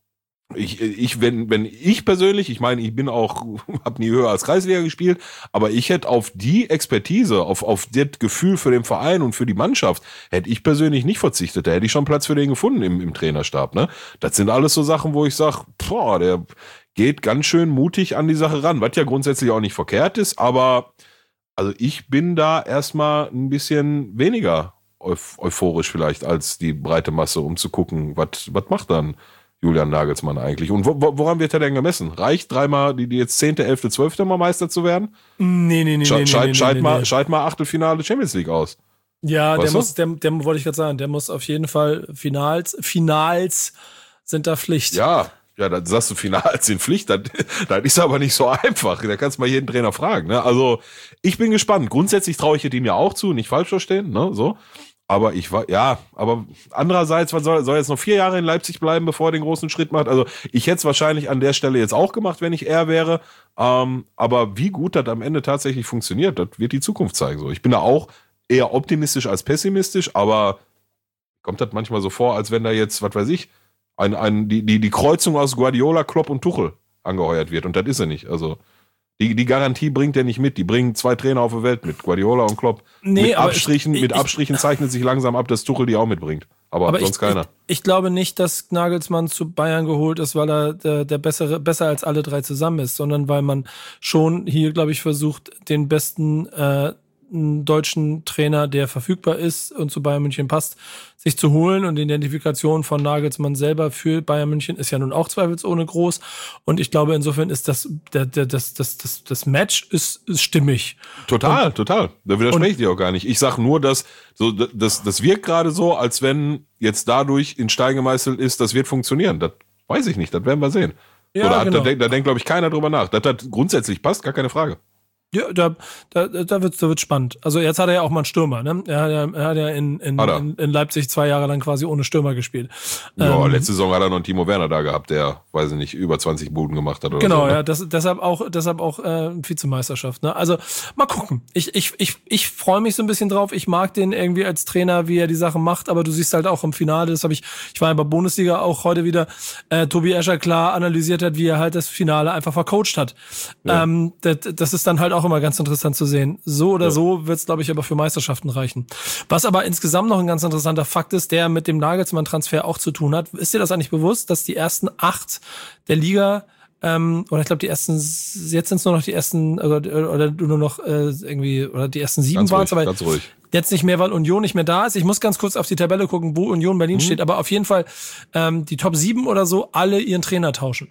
ich, ich wenn, wenn ich persönlich, ich meine, ich bin auch, habe nie höher als Kreisliga gespielt, aber ich hätte auf die Expertise, auf, auf das Gefühl für den Verein und für die Mannschaft, hätte ich persönlich nicht verzichtet. Da hätte ich schon Platz für den gefunden im, im Trainerstab. Ne? Das sind alles so Sachen, wo ich sage, boah, der geht ganz schön mutig an die Sache ran, was ja grundsätzlich auch nicht verkehrt ist, aber also ich bin da erstmal ein bisschen weniger euphorisch vielleicht als die breite Masse, um zu gucken, was was macht dann Julian Nagelsmann eigentlich? Und wo, woran wird er denn gemessen? Reicht dreimal, die, die jetzt zehnte, elfte, zwölfte Mal Meister zu werden? Nee, nee, nee. Scheit, nee, scheit, nee, scheit, nee, mal, nee. scheit mal Achtelfinale Champions League aus. Ja, Weißt der du? muss, der, der wollte ich gerade sagen, der muss auf jeden Fall Finals, Finals sind da Pflicht. Ja, ja, dann sagst du Finals in Pflicht, dann, dann ist aber nicht so einfach. Da kannst du mal jeden Trainer fragen. Ne? Also ich bin gespannt. Grundsätzlich traue ich ihm ja auch zu, nicht falsch verstehen, ne? So. Aber ich war, ja, aber andererseits, was soll, soll jetzt noch vier Jahre in Leipzig bleiben, bevor er den großen Schritt macht? Also ich hätte es wahrscheinlich an der Stelle jetzt auch gemacht, wenn ich er wäre. Ähm, aber wie gut das am Ende tatsächlich funktioniert, das wird die Zukunft zeigen. So, ich bin da auch eher optimistisch als pessimistisch, aber kommt das manchmal so vor, als wenn da jetzt, was weiß ich, ein, ein, die, die, die Kreuzung aus Guardiola, Klopp und Tuchel angeheuert wird. Und das ist er nicht. Also Die, die Garantie bringt er nicht mit. Die bringen zwei Trainer auf der Welt mit, Guardiola und Klopp. Nee, mit aber Abstrichen, ich, mit ich, Abstrichen zeichnet sich langsam ab, dass Tuchel die auch mitbringt. Aber, aber sonst ich, keiner. Ich, ich glaube nicht, dass Nagelsmann zu Bayern geholt ist, weil er der, der bessere, besser als alle drei zusammen ist, sondern weil man schon hier, glaube ich, versucht, den besten äh, deutschen Trainer, der verfügbar ist und zu Bayern München passt, sich zu holen. Und die Identifikation von Nagelsmann selber für Bayern München ist ja nun auch zweifelsohne groß. Und ich glaube, insofern ist das, der, der, das, das, das, das Match ist, ist stimmig. Total, und, total. Da widerspreche ich dir auch gar nicht. Ich sag nur, dass so, das, das wirkt gerade so, als wenn jetzt dadurch in Stein gemeißelt ist, das wird funktionieren. Das weiß ich nicht, das werden wir sehen. Ja, Oder genau. da, da, da denkt, glaube ich, keiner drüber nach. Dass das grundsätzlich passt, gar keine Frage. Ja, da, da, da wird's, da wird's spannend. Also jetzt hat er ja auch mal einen Stürmer, ne? Er hat ja, er hat ja in, in, in, in Leipzig zwei Jahre lang quasi ohne Stürmer gespielt. Ja, ähm, letzte Saison hat er noch einen Timo Werner da gehabt, der, weiß ich nicht, über zwanzig Buden gemacht hat oder genau, so. Ne? ja, das, deshalb auch, deshalb auch äh, Vizemeisterschaft. Ne? Also mal gucken. Ich, ich, ich, ich freue mich so ein bisschen drauf. Ich mag den irgendwie als Trainer, wie er die Sachen macht. Aber du siehst halt auch im Finale, das habe ich, ich war ja bei Bundesliga auch heute wieder. Äh, Tobi Escher klar analysiert hat, wie er halt das Finale einfach vercoacht hat. Ja. Ähm, das, das ist dann halt auch immer ganz interessant zu sehen. So oder ja. so wird's, glaube ich, aber für Meisterschaften reichen. Was aber insgesamt noch ein ganz interessanter Fakt ist, der mit dem Nagelsmann-Transfer auch zu tun hat. Ist dir das eigentlich bewusst, dass die ersten acht der Liga ähm, oder ich glaube die ersten, jetzt sind es nur noch die ersten oder, oder nur noch äh, irgendwie oder die ersten sieben waren es, aber ganz ruhig. Jetzt nicht mehr, weil Union nicht mehr da ist. Ich muss ganz kurz auf die Tabelle gucken, wo Union Berlin mhm. steht, aber auf jeden Fall ähm, die Top sieben oder so alle ihren Trainer tauschen.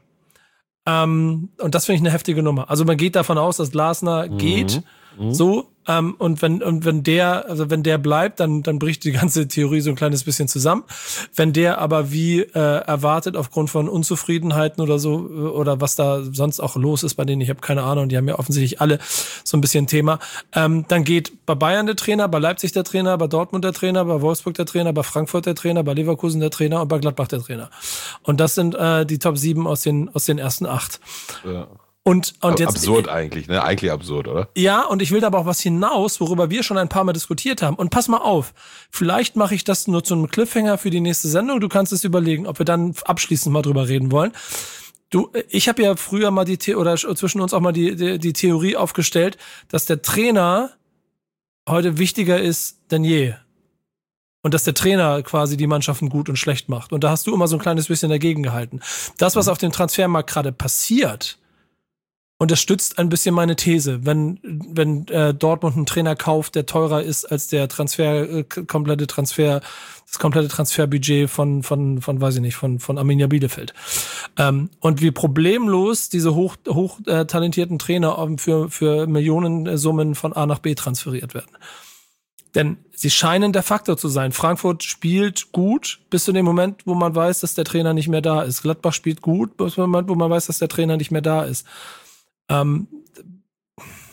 Ähm, und das finde ich eine heftige Nummer. Also man geht davon aus, dass Glasner mhm. geht, mhm. so, ähm, und wenn, und wenn der, also wenn der bleibt, dann, dann bricht die ganze Theorie so ein kleines bisschen zusammen. Wenn der aber wie äh, erwartet, aufgrund von Unzufriedenheiten oder so, oder was da sonst auch los ist bei denen, ich habe keine Ahnung, die haben ja offensichtlich alle so ein bisschen Thema, ähm, dann geht bei Bayern der Trainer, bei Leipzig der Trainer, bei Dortmund der Trainer, bei Wolfsburg der Trainer, bei Frankfurt der Trainer, bei Leverkusen der Trainer und bei Gladbach der Trainer. Und das sind äh, die Top sieben aus den, aus den ersten acht. Ja. Und, und jetzt, absurd eigentlich, ne? Eigentlich absurd, oder? Ja, und ich will da aber auch was hinaus, worüber wir schon ein paar Mal diskutiert haben. Und pass mal auf, vielleicht mache ich das nur zu einem Cliffhanger für die nächste Sendung. Du kannst es überlegen, ob wir dann abschließend mal drüber reden wollen. Du, ich habe ja früher mal die The- oder zwischen uns auch mal die, die die Theorie aufgestellt, dass der Trainer heute wichtiger ist denn je. Und dass der Trainer quasi die Mannschaften gut und schlecht macht. Und da hast du immer so ein kleines bisschen dagegen gehalten. Das, was auf dem Transfermarkt gerade passiert, und das stützt ein bisschen meine These, wenn wenn äh, Dortmund einen Trainer kauft, der teurer ist als der Transfer äh, komplette Transfer das komplette Transferbudget von von von weiß ich nicht von von Arminia Bielefeld ähm, und wie problemlos diese hoch hoch äh, talentierten Trainer für für Millionensummen von A nach B transferiert werden. Denn sie scheinen der Faktor zu sein. Frankfurt spielt gut bis zu dem Moment, wo man weiß, dass der Trainer nicht mehr da ist. Gladbach spielt gut bis zu dem Moment, wo man weiß, dass der Trainer nicht mehr da ist. Ähm,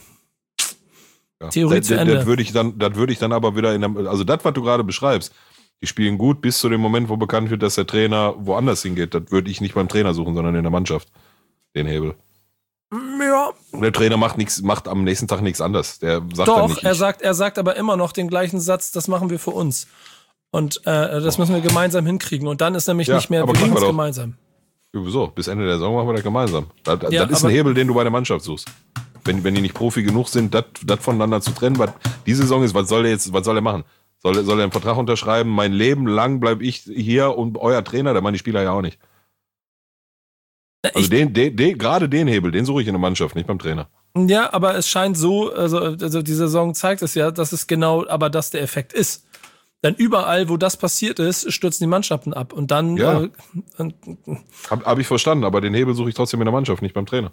ja. Theorie das, zu Ende. Das würde ich dann, das würde ich dann aber wieder in der, also das, was du gerade beschreibst, Die spielen gut bis zu dem Moment, wo bekannt wird, dass der Trainer woanders hingeht. Das würde ich nicht beim Trainer suchen, sondern in der Mannschaft. Den Hebel. Ja. Und der Trainer macht nichts, macht am nächsten Tag nichts anderes. Der sagt Doch, dann nicht, er ich, sagt, er sagt aber immer noch den gleichen Satz, das machen wir für uns. Und äh, das müssen wir gemeinsam hinkriegen. Und dann ist nämlich Ja, nicht mehr, aber wir machen lieben wir es doch. gemeinsam. Wieso? Bis Ende der Saison machen wir das gemeinsam. Das, Ja, das ist ein aber- Hebel, den du bei der Mannschaft suchst. Wenn, wenn die nicht Profi genug sind, das das voneinander zu trennen, was die Saison ist, was soll der jetzt, was soll er machen? Soll, er- soll er einen Vertrag unterschreiben? Mein Leben lang bleibe ich hier und euer Trainer, da machen die Spieler ja auch nicht. Also Ich, den, den, den, gerade den Hebel, den suche ich in der Mannschaft, nicht beim Trainer. ja, aber es scheint so, also, also die Saison zeigt es ja, dass es genau, aber das der Effekt ist. Denn überall, wo das passiert ist, stürzen die Mannschaften ab. Und dann, Ja. äh, dann Hab, hab ich verstanden, aber den Hebel suche ich trotzdem in der Mannschaft, nicht beim Trainer.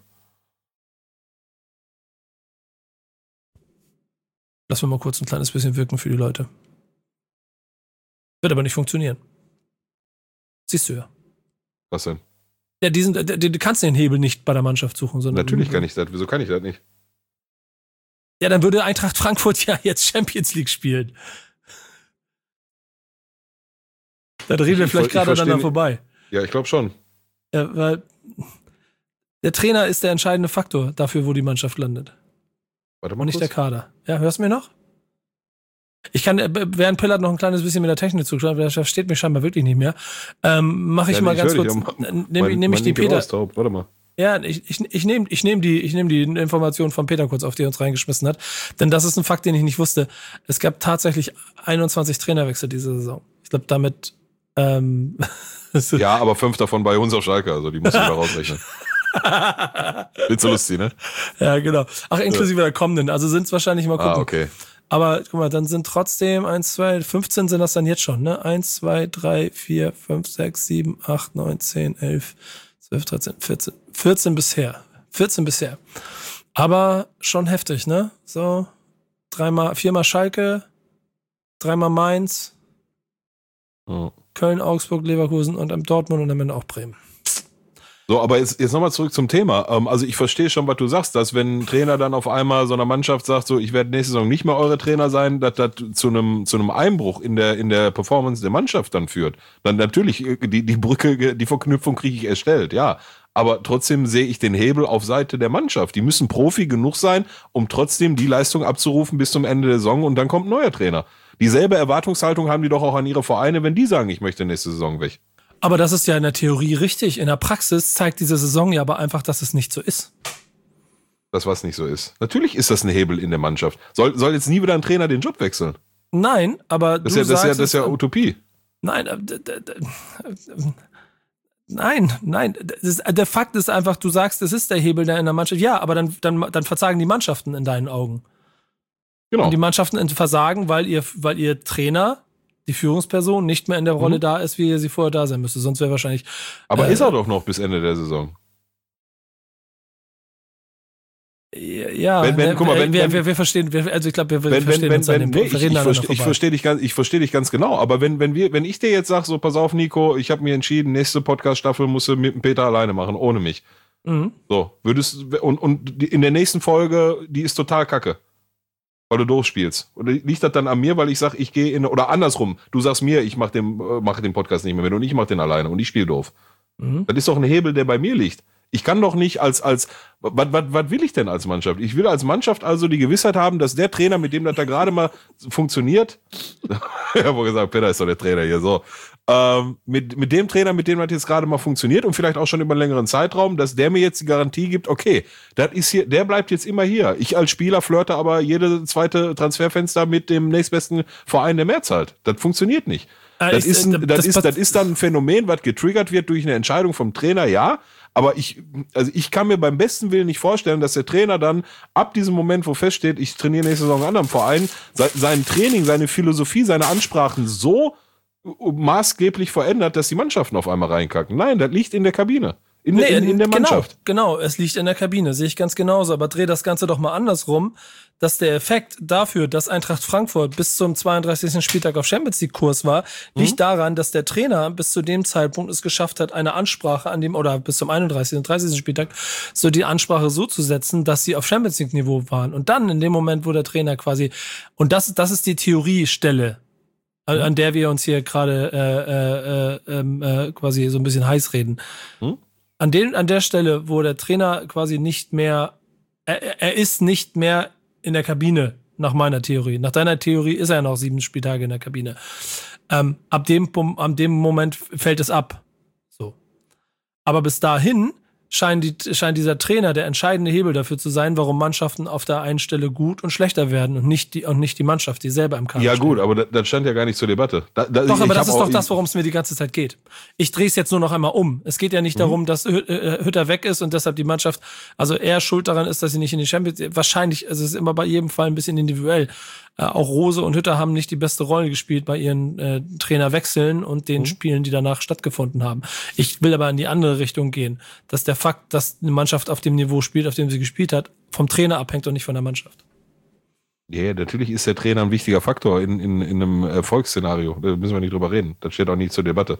lassen wir mal kurz ein kleines bisschen wirken für die Leute. Wird aber nicht funktionieren. Siehst du ja. Was denn? Ja, diesen, du, du kannst den Hebel nicht bei der Mannschaft suchen, sondern. Natürlich kann ich das. Wieso kann ich das nicht? Ja, dann würde Eintracht Frankfurt ja jetzt Champions League spielen. Da reden wir Ich- vielleicht ich gerade verstehe aneinander nicht- vorbei. Ja, ich glaube schon. Ja, weil der Trainer ist der entscheidende Faktor dafür, wo die Mannschaft landet. Warte mal Und nicht der kurz. Kader. Ja, hörst du mir noch? Ich kann, äh, während Pillard noch ein kleines bisschen mit der Technik zuschaut, der versteht mich scheinbar wirklich nicht mehr, ähm, mache ich Ja, mal ich ganz höre kurz, dich, aber nehme mein- nehm ich mein die Mikro Peter, ist taub. Warte mal. ja, ich, ich, ich nehme ich nehm die, ich nehm die Information von Peter kurz auf, die er uns reingeschmissen hat, denn das ist ein Fakt, den ich nicht wusste. Es gab tatsächlich einundzwanzig Trainerwechsel diese Saison. Ich glaube, damit, ähm, Ja, aber fünf davon bei uns auf Schalke, also die musst du da rausrechnen. Wird so lustig, ne? ja, genau. Ach, inklusive der kommenden, also sind es wahrscheinlich mal gucken. Ah, okay. Aber guck mal, dann sind trotzdem eins, zwei, fünfzehn sind das dann jetzt schon, ne? eins, zwei, drei, vier, fünf, sechs, sieben, acht, neun, zehn, elf, zwölf, dreizehn, vierzehn. vierzehn bisher. vierzehn bisher. Aber schon heftig, ne? So, dreimal, viermal Schalke, dreimal Mainz, Ja. Köln, Augsburg, Leverkusen und am Dortmund und am Ende auch Bremen. So, aber jetzt, jetzt nochmal zurück zum Thema. Ähm, also ich verstehe schon, was du sagst, dass wenn ein Trainer dann auf einmal so einer Mannschaft sagt, so ich werde nächste Saison nicht mehr eure Trainer sein, dass das zu einem zu einem Einbruch in der in der Performance der Mannschaft dann führt. Dann natürlich äh, die die Brücke, die Verknüpfung kriege ich erstellt, ja. Aber trotzdem sehe ich den Hebel auf Seite der Mannschaft. Die müssen Profi genug sein, um trotzdem die Leistung abzurufen bis zum Ende der Saison und dann kommt ein neuer Trainer. Dieselbe Erwartungshaltung haben die doch auch an ihre Vereine, wenn die sagen, ich möchte nächste Saison weg. Aber das ist ja in der Theorie richtig. In der Praxis zeigt diese Saison ja aber einfach, dass es nicht so ist. Das, was nicht so ist. Natürlich ist das ein Hebel in der Mannschaft. Soll, soll jetzt nie wieder ein Trainer den Job wechseln? Nein, aber Das ist du ja, das ist ja, sagst das ist ja es- Utopie. Nein, äh, d- d- d- nein, nein. Das ist, der Fakt ist einfach, du sagst, es ist der Hebel der in der Mannschaft. Ja, aber dann, dann, dann verzagen die Mannschaften in deinen Augen. Genau. Und die Mannschaften versagen, weil ihr, weil ihr Trainer, die Führungsperson, nicht mehr in der Rolle Mhm. da ist, wie sie vorher da sein müsste. Sonst wäre wahrscheinlich. Aber äh, ist er doch noch bis Ende der Saison. Ja, Wenn- wenn- wir, guck mal, wenn- wir, wenn- wir, wir verstehen, wir, also ich glaube, wir, wir Wenn, wenn, verstehen wenn, uns an wenn, dem nee, Punkt. Wir ich, reden ich, aneinander verstehe, ich vorbei. verstehe dich ganz, ich verstehe dich ganz genau. Aber wenn, wenn wir, wenn ich dir jetzt sage, so, pass auf, Nico, ich habe mir entschieden, nächste Podcast-Staffel musst du mit dem Peter alleine machen, ohne mich. Mhm. So, würdest, und, und die- in der nächsten Folge, die ist total kacke. Weil du doof spielst. Oder liegt das dann an mir, weil ich sage, ich gehe in, oder andersrum, du sagst mir, ich mache den, äh, mach den Podcast nicht mehr mit und ich mache den alleine und ich spiele doof. Mhm. Das ist doch ein Hebel, der bei mir liegt. Ich kann doch nicht als, als, was, was, was will ich denn als Mannschaft? Ich will als Mannschaft also die Gewissheit haben, dass der Trainer, mit dem das da gerade mal funktioniert, ich habe gesagt, Peter ist doch der Trainer hier, so, ähm, mit, mit dem Trainer, mit dem das jetzt gerade mal funktioniert und vielleicht auch schon über einen längeren Zeitraum, dass der mir jetzt die Garantie gibt, okay, das ist hier, der bleibt jetzt immer hier. Ich als Spieler flirte aber jede zweite Transferfenster mit dem nächstbesten Verein, der mehr zahlt. Das funktioniert nicht. Äh, Das ich- ist, ein, äh, das, das ist, pass- das ist dann ein Phänomen, was getriggert wird durch eine Entscheidung vom Trainer, ja. Aber ich, also ich kann mir beim besten Willen nicht vorstellen, dass der Trainer dann ab diesem Moment, wo feststeht, ich trainiere nächste Saison einen anderen Verein, se- sein Training, seine Philosophie, seine Ansprachen so maßgeblich verändert, dass die Mannschaften auf einmal reinkacken. Nein, das liegt in der Kabine. In, Nee, in, in der Mannschaft. Genau, genau, es liegt in der Kabine, sehe ich ganz genauso. Aber dreh das Ganze doch mal andersrum, dass der Effekt dafür, dass Eintracht Frankfurt bis zum zweiunddreißigsten Spieltag auf Champions League Kurs war, liegt daran, dass der Trainer bis zu dem Zeitpunkt es geschafft hat, eine Ansprache an dem, oder bis zum einunddreißigsten und dreißigsten Spieltag, so die Ansprache so zu setzen, dass sie auf Champions League Niveau waren. Und dann in dem Moment, wo der Trainer quasi, und das, das ist die Theoriestelle, an, an der wir uns hier gerade äh, äh, äh, äh, quasi so ein bisschen heiß reden. Hm? An, den, an der Stelle, wo der Trainer quasi nicht mehr, er, er ist nicht mehr in der Kabine, nach meiner Theorie. Nach deiner Theorie ist er noch sieben Spieltage in der Kabine. Ähm, ab dem, ab dem Moment fällt es ab. So. Aber bis dahin scheint, die, scheint dieser Trainer der entscheidende Hebel dafür zu sein, warum Mannschaften auf der einen Stelle gut und schlechter werden und nicht die, und nicht die Mannschaft, die selber im Kader Ja steht. gut, aber das, das stand ja gar nicht zur Debatte. Da, da, doch, aber das ist auch, doch das, worum es mir die ganze Zeit geht. Ich drehe es jetzt nur noch einmal um. Es geht ja nicht mhm. darum, dass Hütter weg ist und deshalb die Mannschaft, also eher schuld daran ist, dass sie nicht in die Champions League, wahrscheinlich, also es ist immer bei jedem Fall ein bisschen individuell. Äh, auch Rose und Hütter haben nicht die beste Rolle gespielt bei ihren äh, Trainerwechseln und den mhm. Spielen, die danach stattgefunden haben. Ich will aber in die andere Richtung gehen, dass der Fakt, dass eine Mannschaft auf dem Niveau spielt, auf dem sie gespielt hat, vom Trainer abhängt und nicht von der Mannschaft. Ja, yeah, natürlich ist der Trainer ein wichtiger Faktor in, in, in einem Erfolgsszenario. Da müssen wir nicht drüber reden. Das steht auch nicht zur Debatte.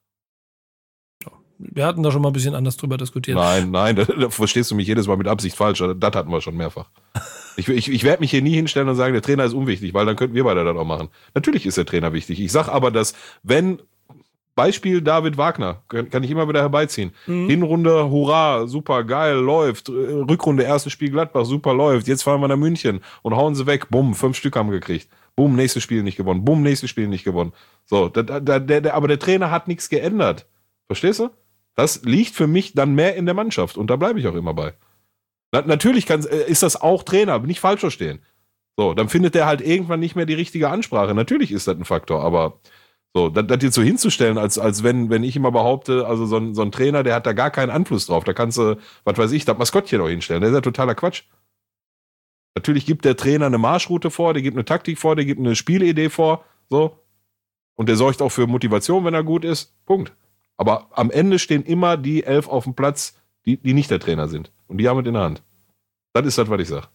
Wir hatten da schon mal ein bisschen anders drüber diskutiert. Nein, nein, da, da verstehst du mich jedes Mal mit Absicht falsch. Das hatten wir schon mehrfach. Ich, ich, ich werde mich hier nie hinstellen und sagen, der Trainer ist unwichtig, weil dann könnten wir beide das auch machen. Natürlich ist der Trainer wichtig. Ich sage aber, dass wenn, Beispiel David Wagner, kann, kann ich immer wieder herbeiziehen. Mhm. Hinrunde, hurra, super, geil, läuft. Rückrunde, erstes Spiel Gladbach, super, läuft. Jetzt fahren wir nach München und hauen sie weg. Bumm, fünf Stück haben wir gekriegt. Bumm, nächstes Spiel nicht gewonnen. Bumm, nächstes Spiel nicht gewonnen. So, da, da, der, der, aber der Trainer hat nichts geändert. Verstehst du? Das liegt für mich dann mehr in der Mannschaft und da bleibe ich auch immer bei. Na, natürlich kann, ist das auch Trainer, nicht falsch verstehen. So, dann findet der halt irgendwann nicht mehr die richtige Ansprache. Natürlich ist das ein Faktor, aber so, das, das jetzt so hinzustellen, als, als wenn, wenn ich immer behaupte, also so ein, so ein Trainer, der hat da gar keinen Einfluss drauf, da kannst du, was weiß ich, das Maskottchen auch hinstellen. Das ist ja totaler Quatsch. Natürlich gibt der Trainer eine Marschroute vor, der gibt eine Taktik vor, der gibt eine Spielidee vor, so. Und der sorgt auch für Motivation, wenn er gut ist. Punkt. Aber am Ende stehen immer die elf auf dem Platz, die, die nicht der Trainer sind. Und die haben es in der Hand. Das ist das, was ich sage.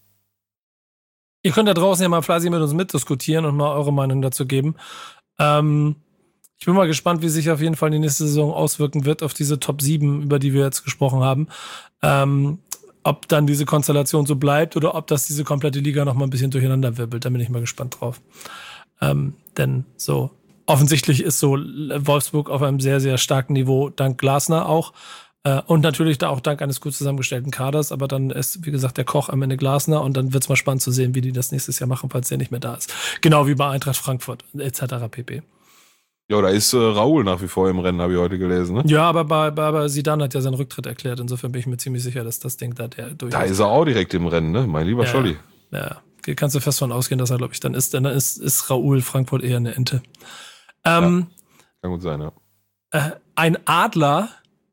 Ihr könnt da draußen ja mal fleißig mit uns mitdiskutieren und mal eure Meinung dazu geben. Ähm, ich bin mal gespannt, wie sich auf jeden Fall die nächste Saison auswirken wird auf diese Top sieben, über die wir jetzt gesprochen haben. Ähm, ob dann diese Konstellation so bleibt oder ob das diese komplette Liga noch mal ein bisschen durcheinander wirbelt. Da bin ich mal gespannt drauf. Ähm, denn so offensichtlich ist so Wolfsburg auf einem sehr, sehr starken Niveau, dank Glasner auch. Äh, und natürlich da auch dank eines gut zusammengestellten Kaders. Aber dann ist, wie gesagt, der Koch am Ende Glasner. Und dann wird es mal spannend zu sehen, wie die das nächstes Jahr machen, falls der nicht mehr da ist. Genau wie bei Eintracht Frankfurt et cetera pp. Ja, da ist äh, Raoul nach wie vor im Rennen, habe ich heute gelesen. Ne? Ja, aber bei, bei, bei Zidane hat ja seinen Rücktritt erklärt. Insofern bin ich mir ziemlich sicher, dass das Ding da der durch Da ist er auch direkt im Rennen, ne? Mein lieber ja, Scholli. Ja, kannst du fest von ausgehen, dass er, glaube ich, dann ist. Denn dann ist, ist Raoul Frankfurt eher eine Ente. Ähm, ja, kann gut sein, ja. Äh, ein Adler.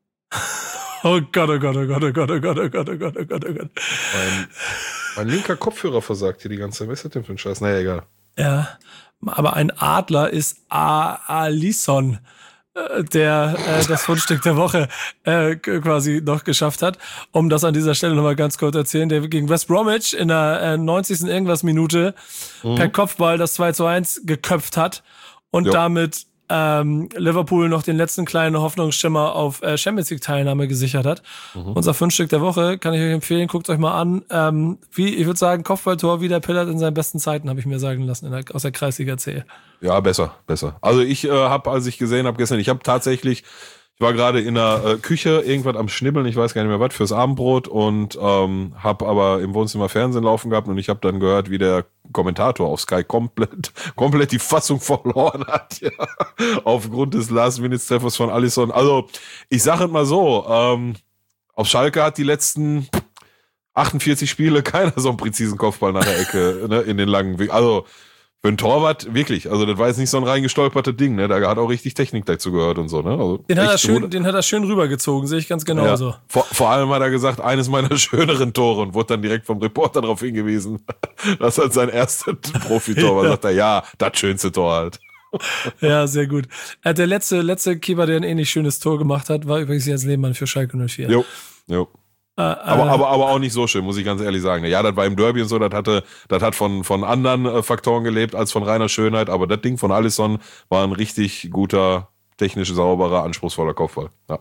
Oh Gott, oh Gott, oh Gott, oh Gott, oh Gott, oh Gott, oh Gott, oh Gott, oh Gott. Mein, mein linker Kopfhörer versagt hier die ganze Zeit. Was ist das denn für ein Scheiß? Naja, egal. Ja, aber ein Adler ist A- Alisson, äh, der äh, das Fundstück der Woche äh, quasi noch geschafft hat. Um das an dieser Stelle nochmal ganz kurz erzählen, der gegen West Bromwich in der äh, neunzigsten irgendwas Minute mhm. per Kopfball das zwei zu eins geköpft hat und jo. damit ähm, Liverpool noch den letzten kleinen Hoffnungsschimmer auf äh, Champions League Teilnahme gesichert hat. Mhm. Unser Fundstück der Woche kann ich euch empfehlen, guckt euch mal an. Ähm, wie, ich würde sagen, Kopfballtor wie der Pillard in seinen besten Zeiten, habe ich mir sagen lassen, in der, aus der Kreisliga C. Ja, besser, besser. Also ich äh, habe, als ich gesehen habe gestern, ich habe tatsächlich, ich war gerade in der äh, Küche irgendwas am Schnibbeln, ich weiß gar nicht mehr was, fürs Abendbrot und ähm, habe aber im Wohnzimmer Fernsehen laufen gehabt und ich habe dann gehört, wie der Kommentator auf Sky komplett komplett die Fassung verloren hat, ja, aufgrund des Last-Minute-Treffers von Alisson. Also ich sage mal so, ähm, auf Schalke hat die letzten achtundvierzig Spiele keiner so einen präzisen Kopfball nach der Ecke ne, in den langen Weg. Also für einen Torwart, wirklich, also das war jetzt nicht so ein reingestolpertes Ding, ne? Da hat auch richtig Technik dazu gehört und so, ne? Also den, hat er schön, den hat er schön rübergezogen, sehe ich ganz genau ja. so. Vor, vor allem hat er gesagt, eines meiner schöneren Tore und wurde dann direkt vom Reporter darauf hingewiesen, dass halt sein erstes Profitor war. Ja. Sagt er, ja, das schönste Tor halt. Ja, sehr gut. Äh, der letzte, letzte Keeper, der ein ähnlich schönes Tor gemacht hat, war übrigens Jens Lehmann für Schalke null vier. Jo, jo. Äh, aber, äh, aber, aber auch nicht so schön, muss ich ganz ehrlich sagen. Ja, das war im Derby und so, das hatte, das hat von, von anderen äh, Faktoren gelebt als von reiner Schönheit, aber das Ding von Alisson war ein richtig guter, technisch sauberer, anspruchsvoller Kopfball. Ja.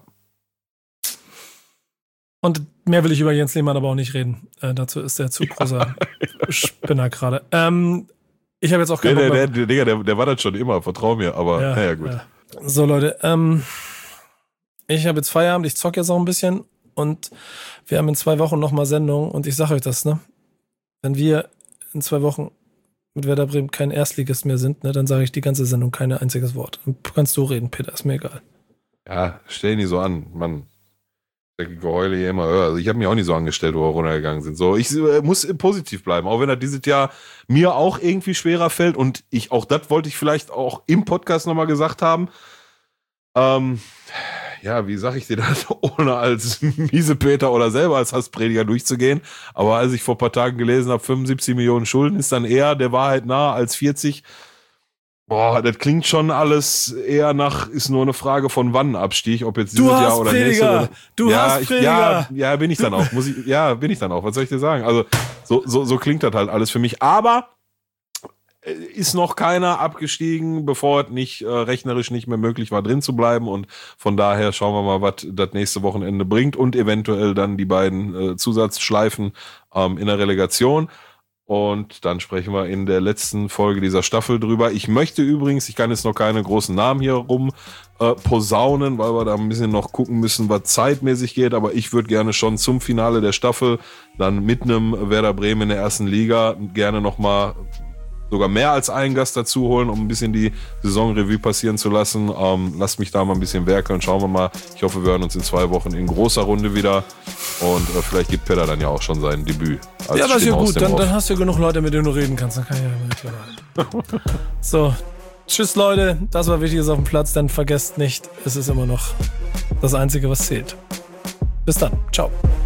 Und mehr will ich über Jens Lehmann aber auch nicht reden. Äh, dazu ist der zu großer Spinner gerade. Ähm, Ich habe jetzt auch keinen der, Bock der, der, der, der, der war das schon immer, vertrau mir, aber ja, naja, gut. Ja. So, Leute, ähm, ich habe jetzt Feierabend, ich zocke jetzt auch ein bisschen und wir haben in zwei Wochen nochmal Sendung und ich sage euch das, ne? Wenn wir in zwei Wochen mit Werder Bremen kein Erstligist mehr sind, ne, dann sage ich die ganze Sendung kein einziges Wort. Dann kannst du reden, Peter, ist mir egal. Ja, stell nicht so an, Mann. Der Geheule hier immer höher. Also ich habe mich auch nicht so angestellt, wo wir runtergegangen sind. So, ich äh, muss positiv bleiben, auch wenn das dieses Jahr mir auch irgendwie schwerer fällt und ich, auch das wollte ich vielleicht auch im Podcast nochmal gesagt haben. Ähm, ja, wie sag ich dir das, ohne als Miesepeter oder selber als Hassprediger durchzugehen. Aber als ich vor ein paar Tagen gelesen habe, fünfundsiebzig Millionen Schulden ist dann eher der Wahrheit nah als vierzig. Boah, das klingt schon alles eher nach, ist nur eine Frage von wann Abstieg, ob jetzt dieses Jahr oder nächstes Jahr. Du ja, hast ich, Prediger. ja, ja, bin ich dann auch. Muss ich, ja, bin ich dann auch. Was soll ich dir sagen? Also, so, so, so klingt das halt alles für mich. Aber ist noch keiner abgestiegen, bevor es nicht äh, rechnerisch nicht mehr möglich war, drin zu bleiben. Und von daher schauen wir mal, was das nächste Wochenende bringt und eventuell dann die beiden äh, Zusatzschleifen ähm, in der Relegation. Und dann sprechen wir in der letzten Folge dieser Staffel drüber. Ich möchte übrigens, ich kann jetzt noch keine großen Namen hier rum äh, posaunen, weil wir da ein bisschen noch gucken müssen, was zeitmäßig geht. Aber ich würde gerne schon zum Finale der Staffel dann mit einem Werder Bremen in der ersten Liga gerne nochmal sogar mehr als einen Gast dazu holen, um ein bisschen die Saisonrevue passieren zu lassen. Ähm, lasst mich da mal ein bisschen werkeln. Schauen wir mal. Ich hoffe, wir hören uns in zwei Wochen in großer Runde wieder. Und äh, vielleicht gibt Peter dann ja auch schon sein Debüt. Als ja, das ist ja Stimme aus gut. dem Dann, Off. dann hast du ja genug Leute, mit denen du reden kannst. Dann kann ich ja mal So, tschüss Leute. Das war Wichtiges auf dem Platz. Dann vergesst nicht, es ist immer noch das Einzige, was zählt. Bis dann. Ciao.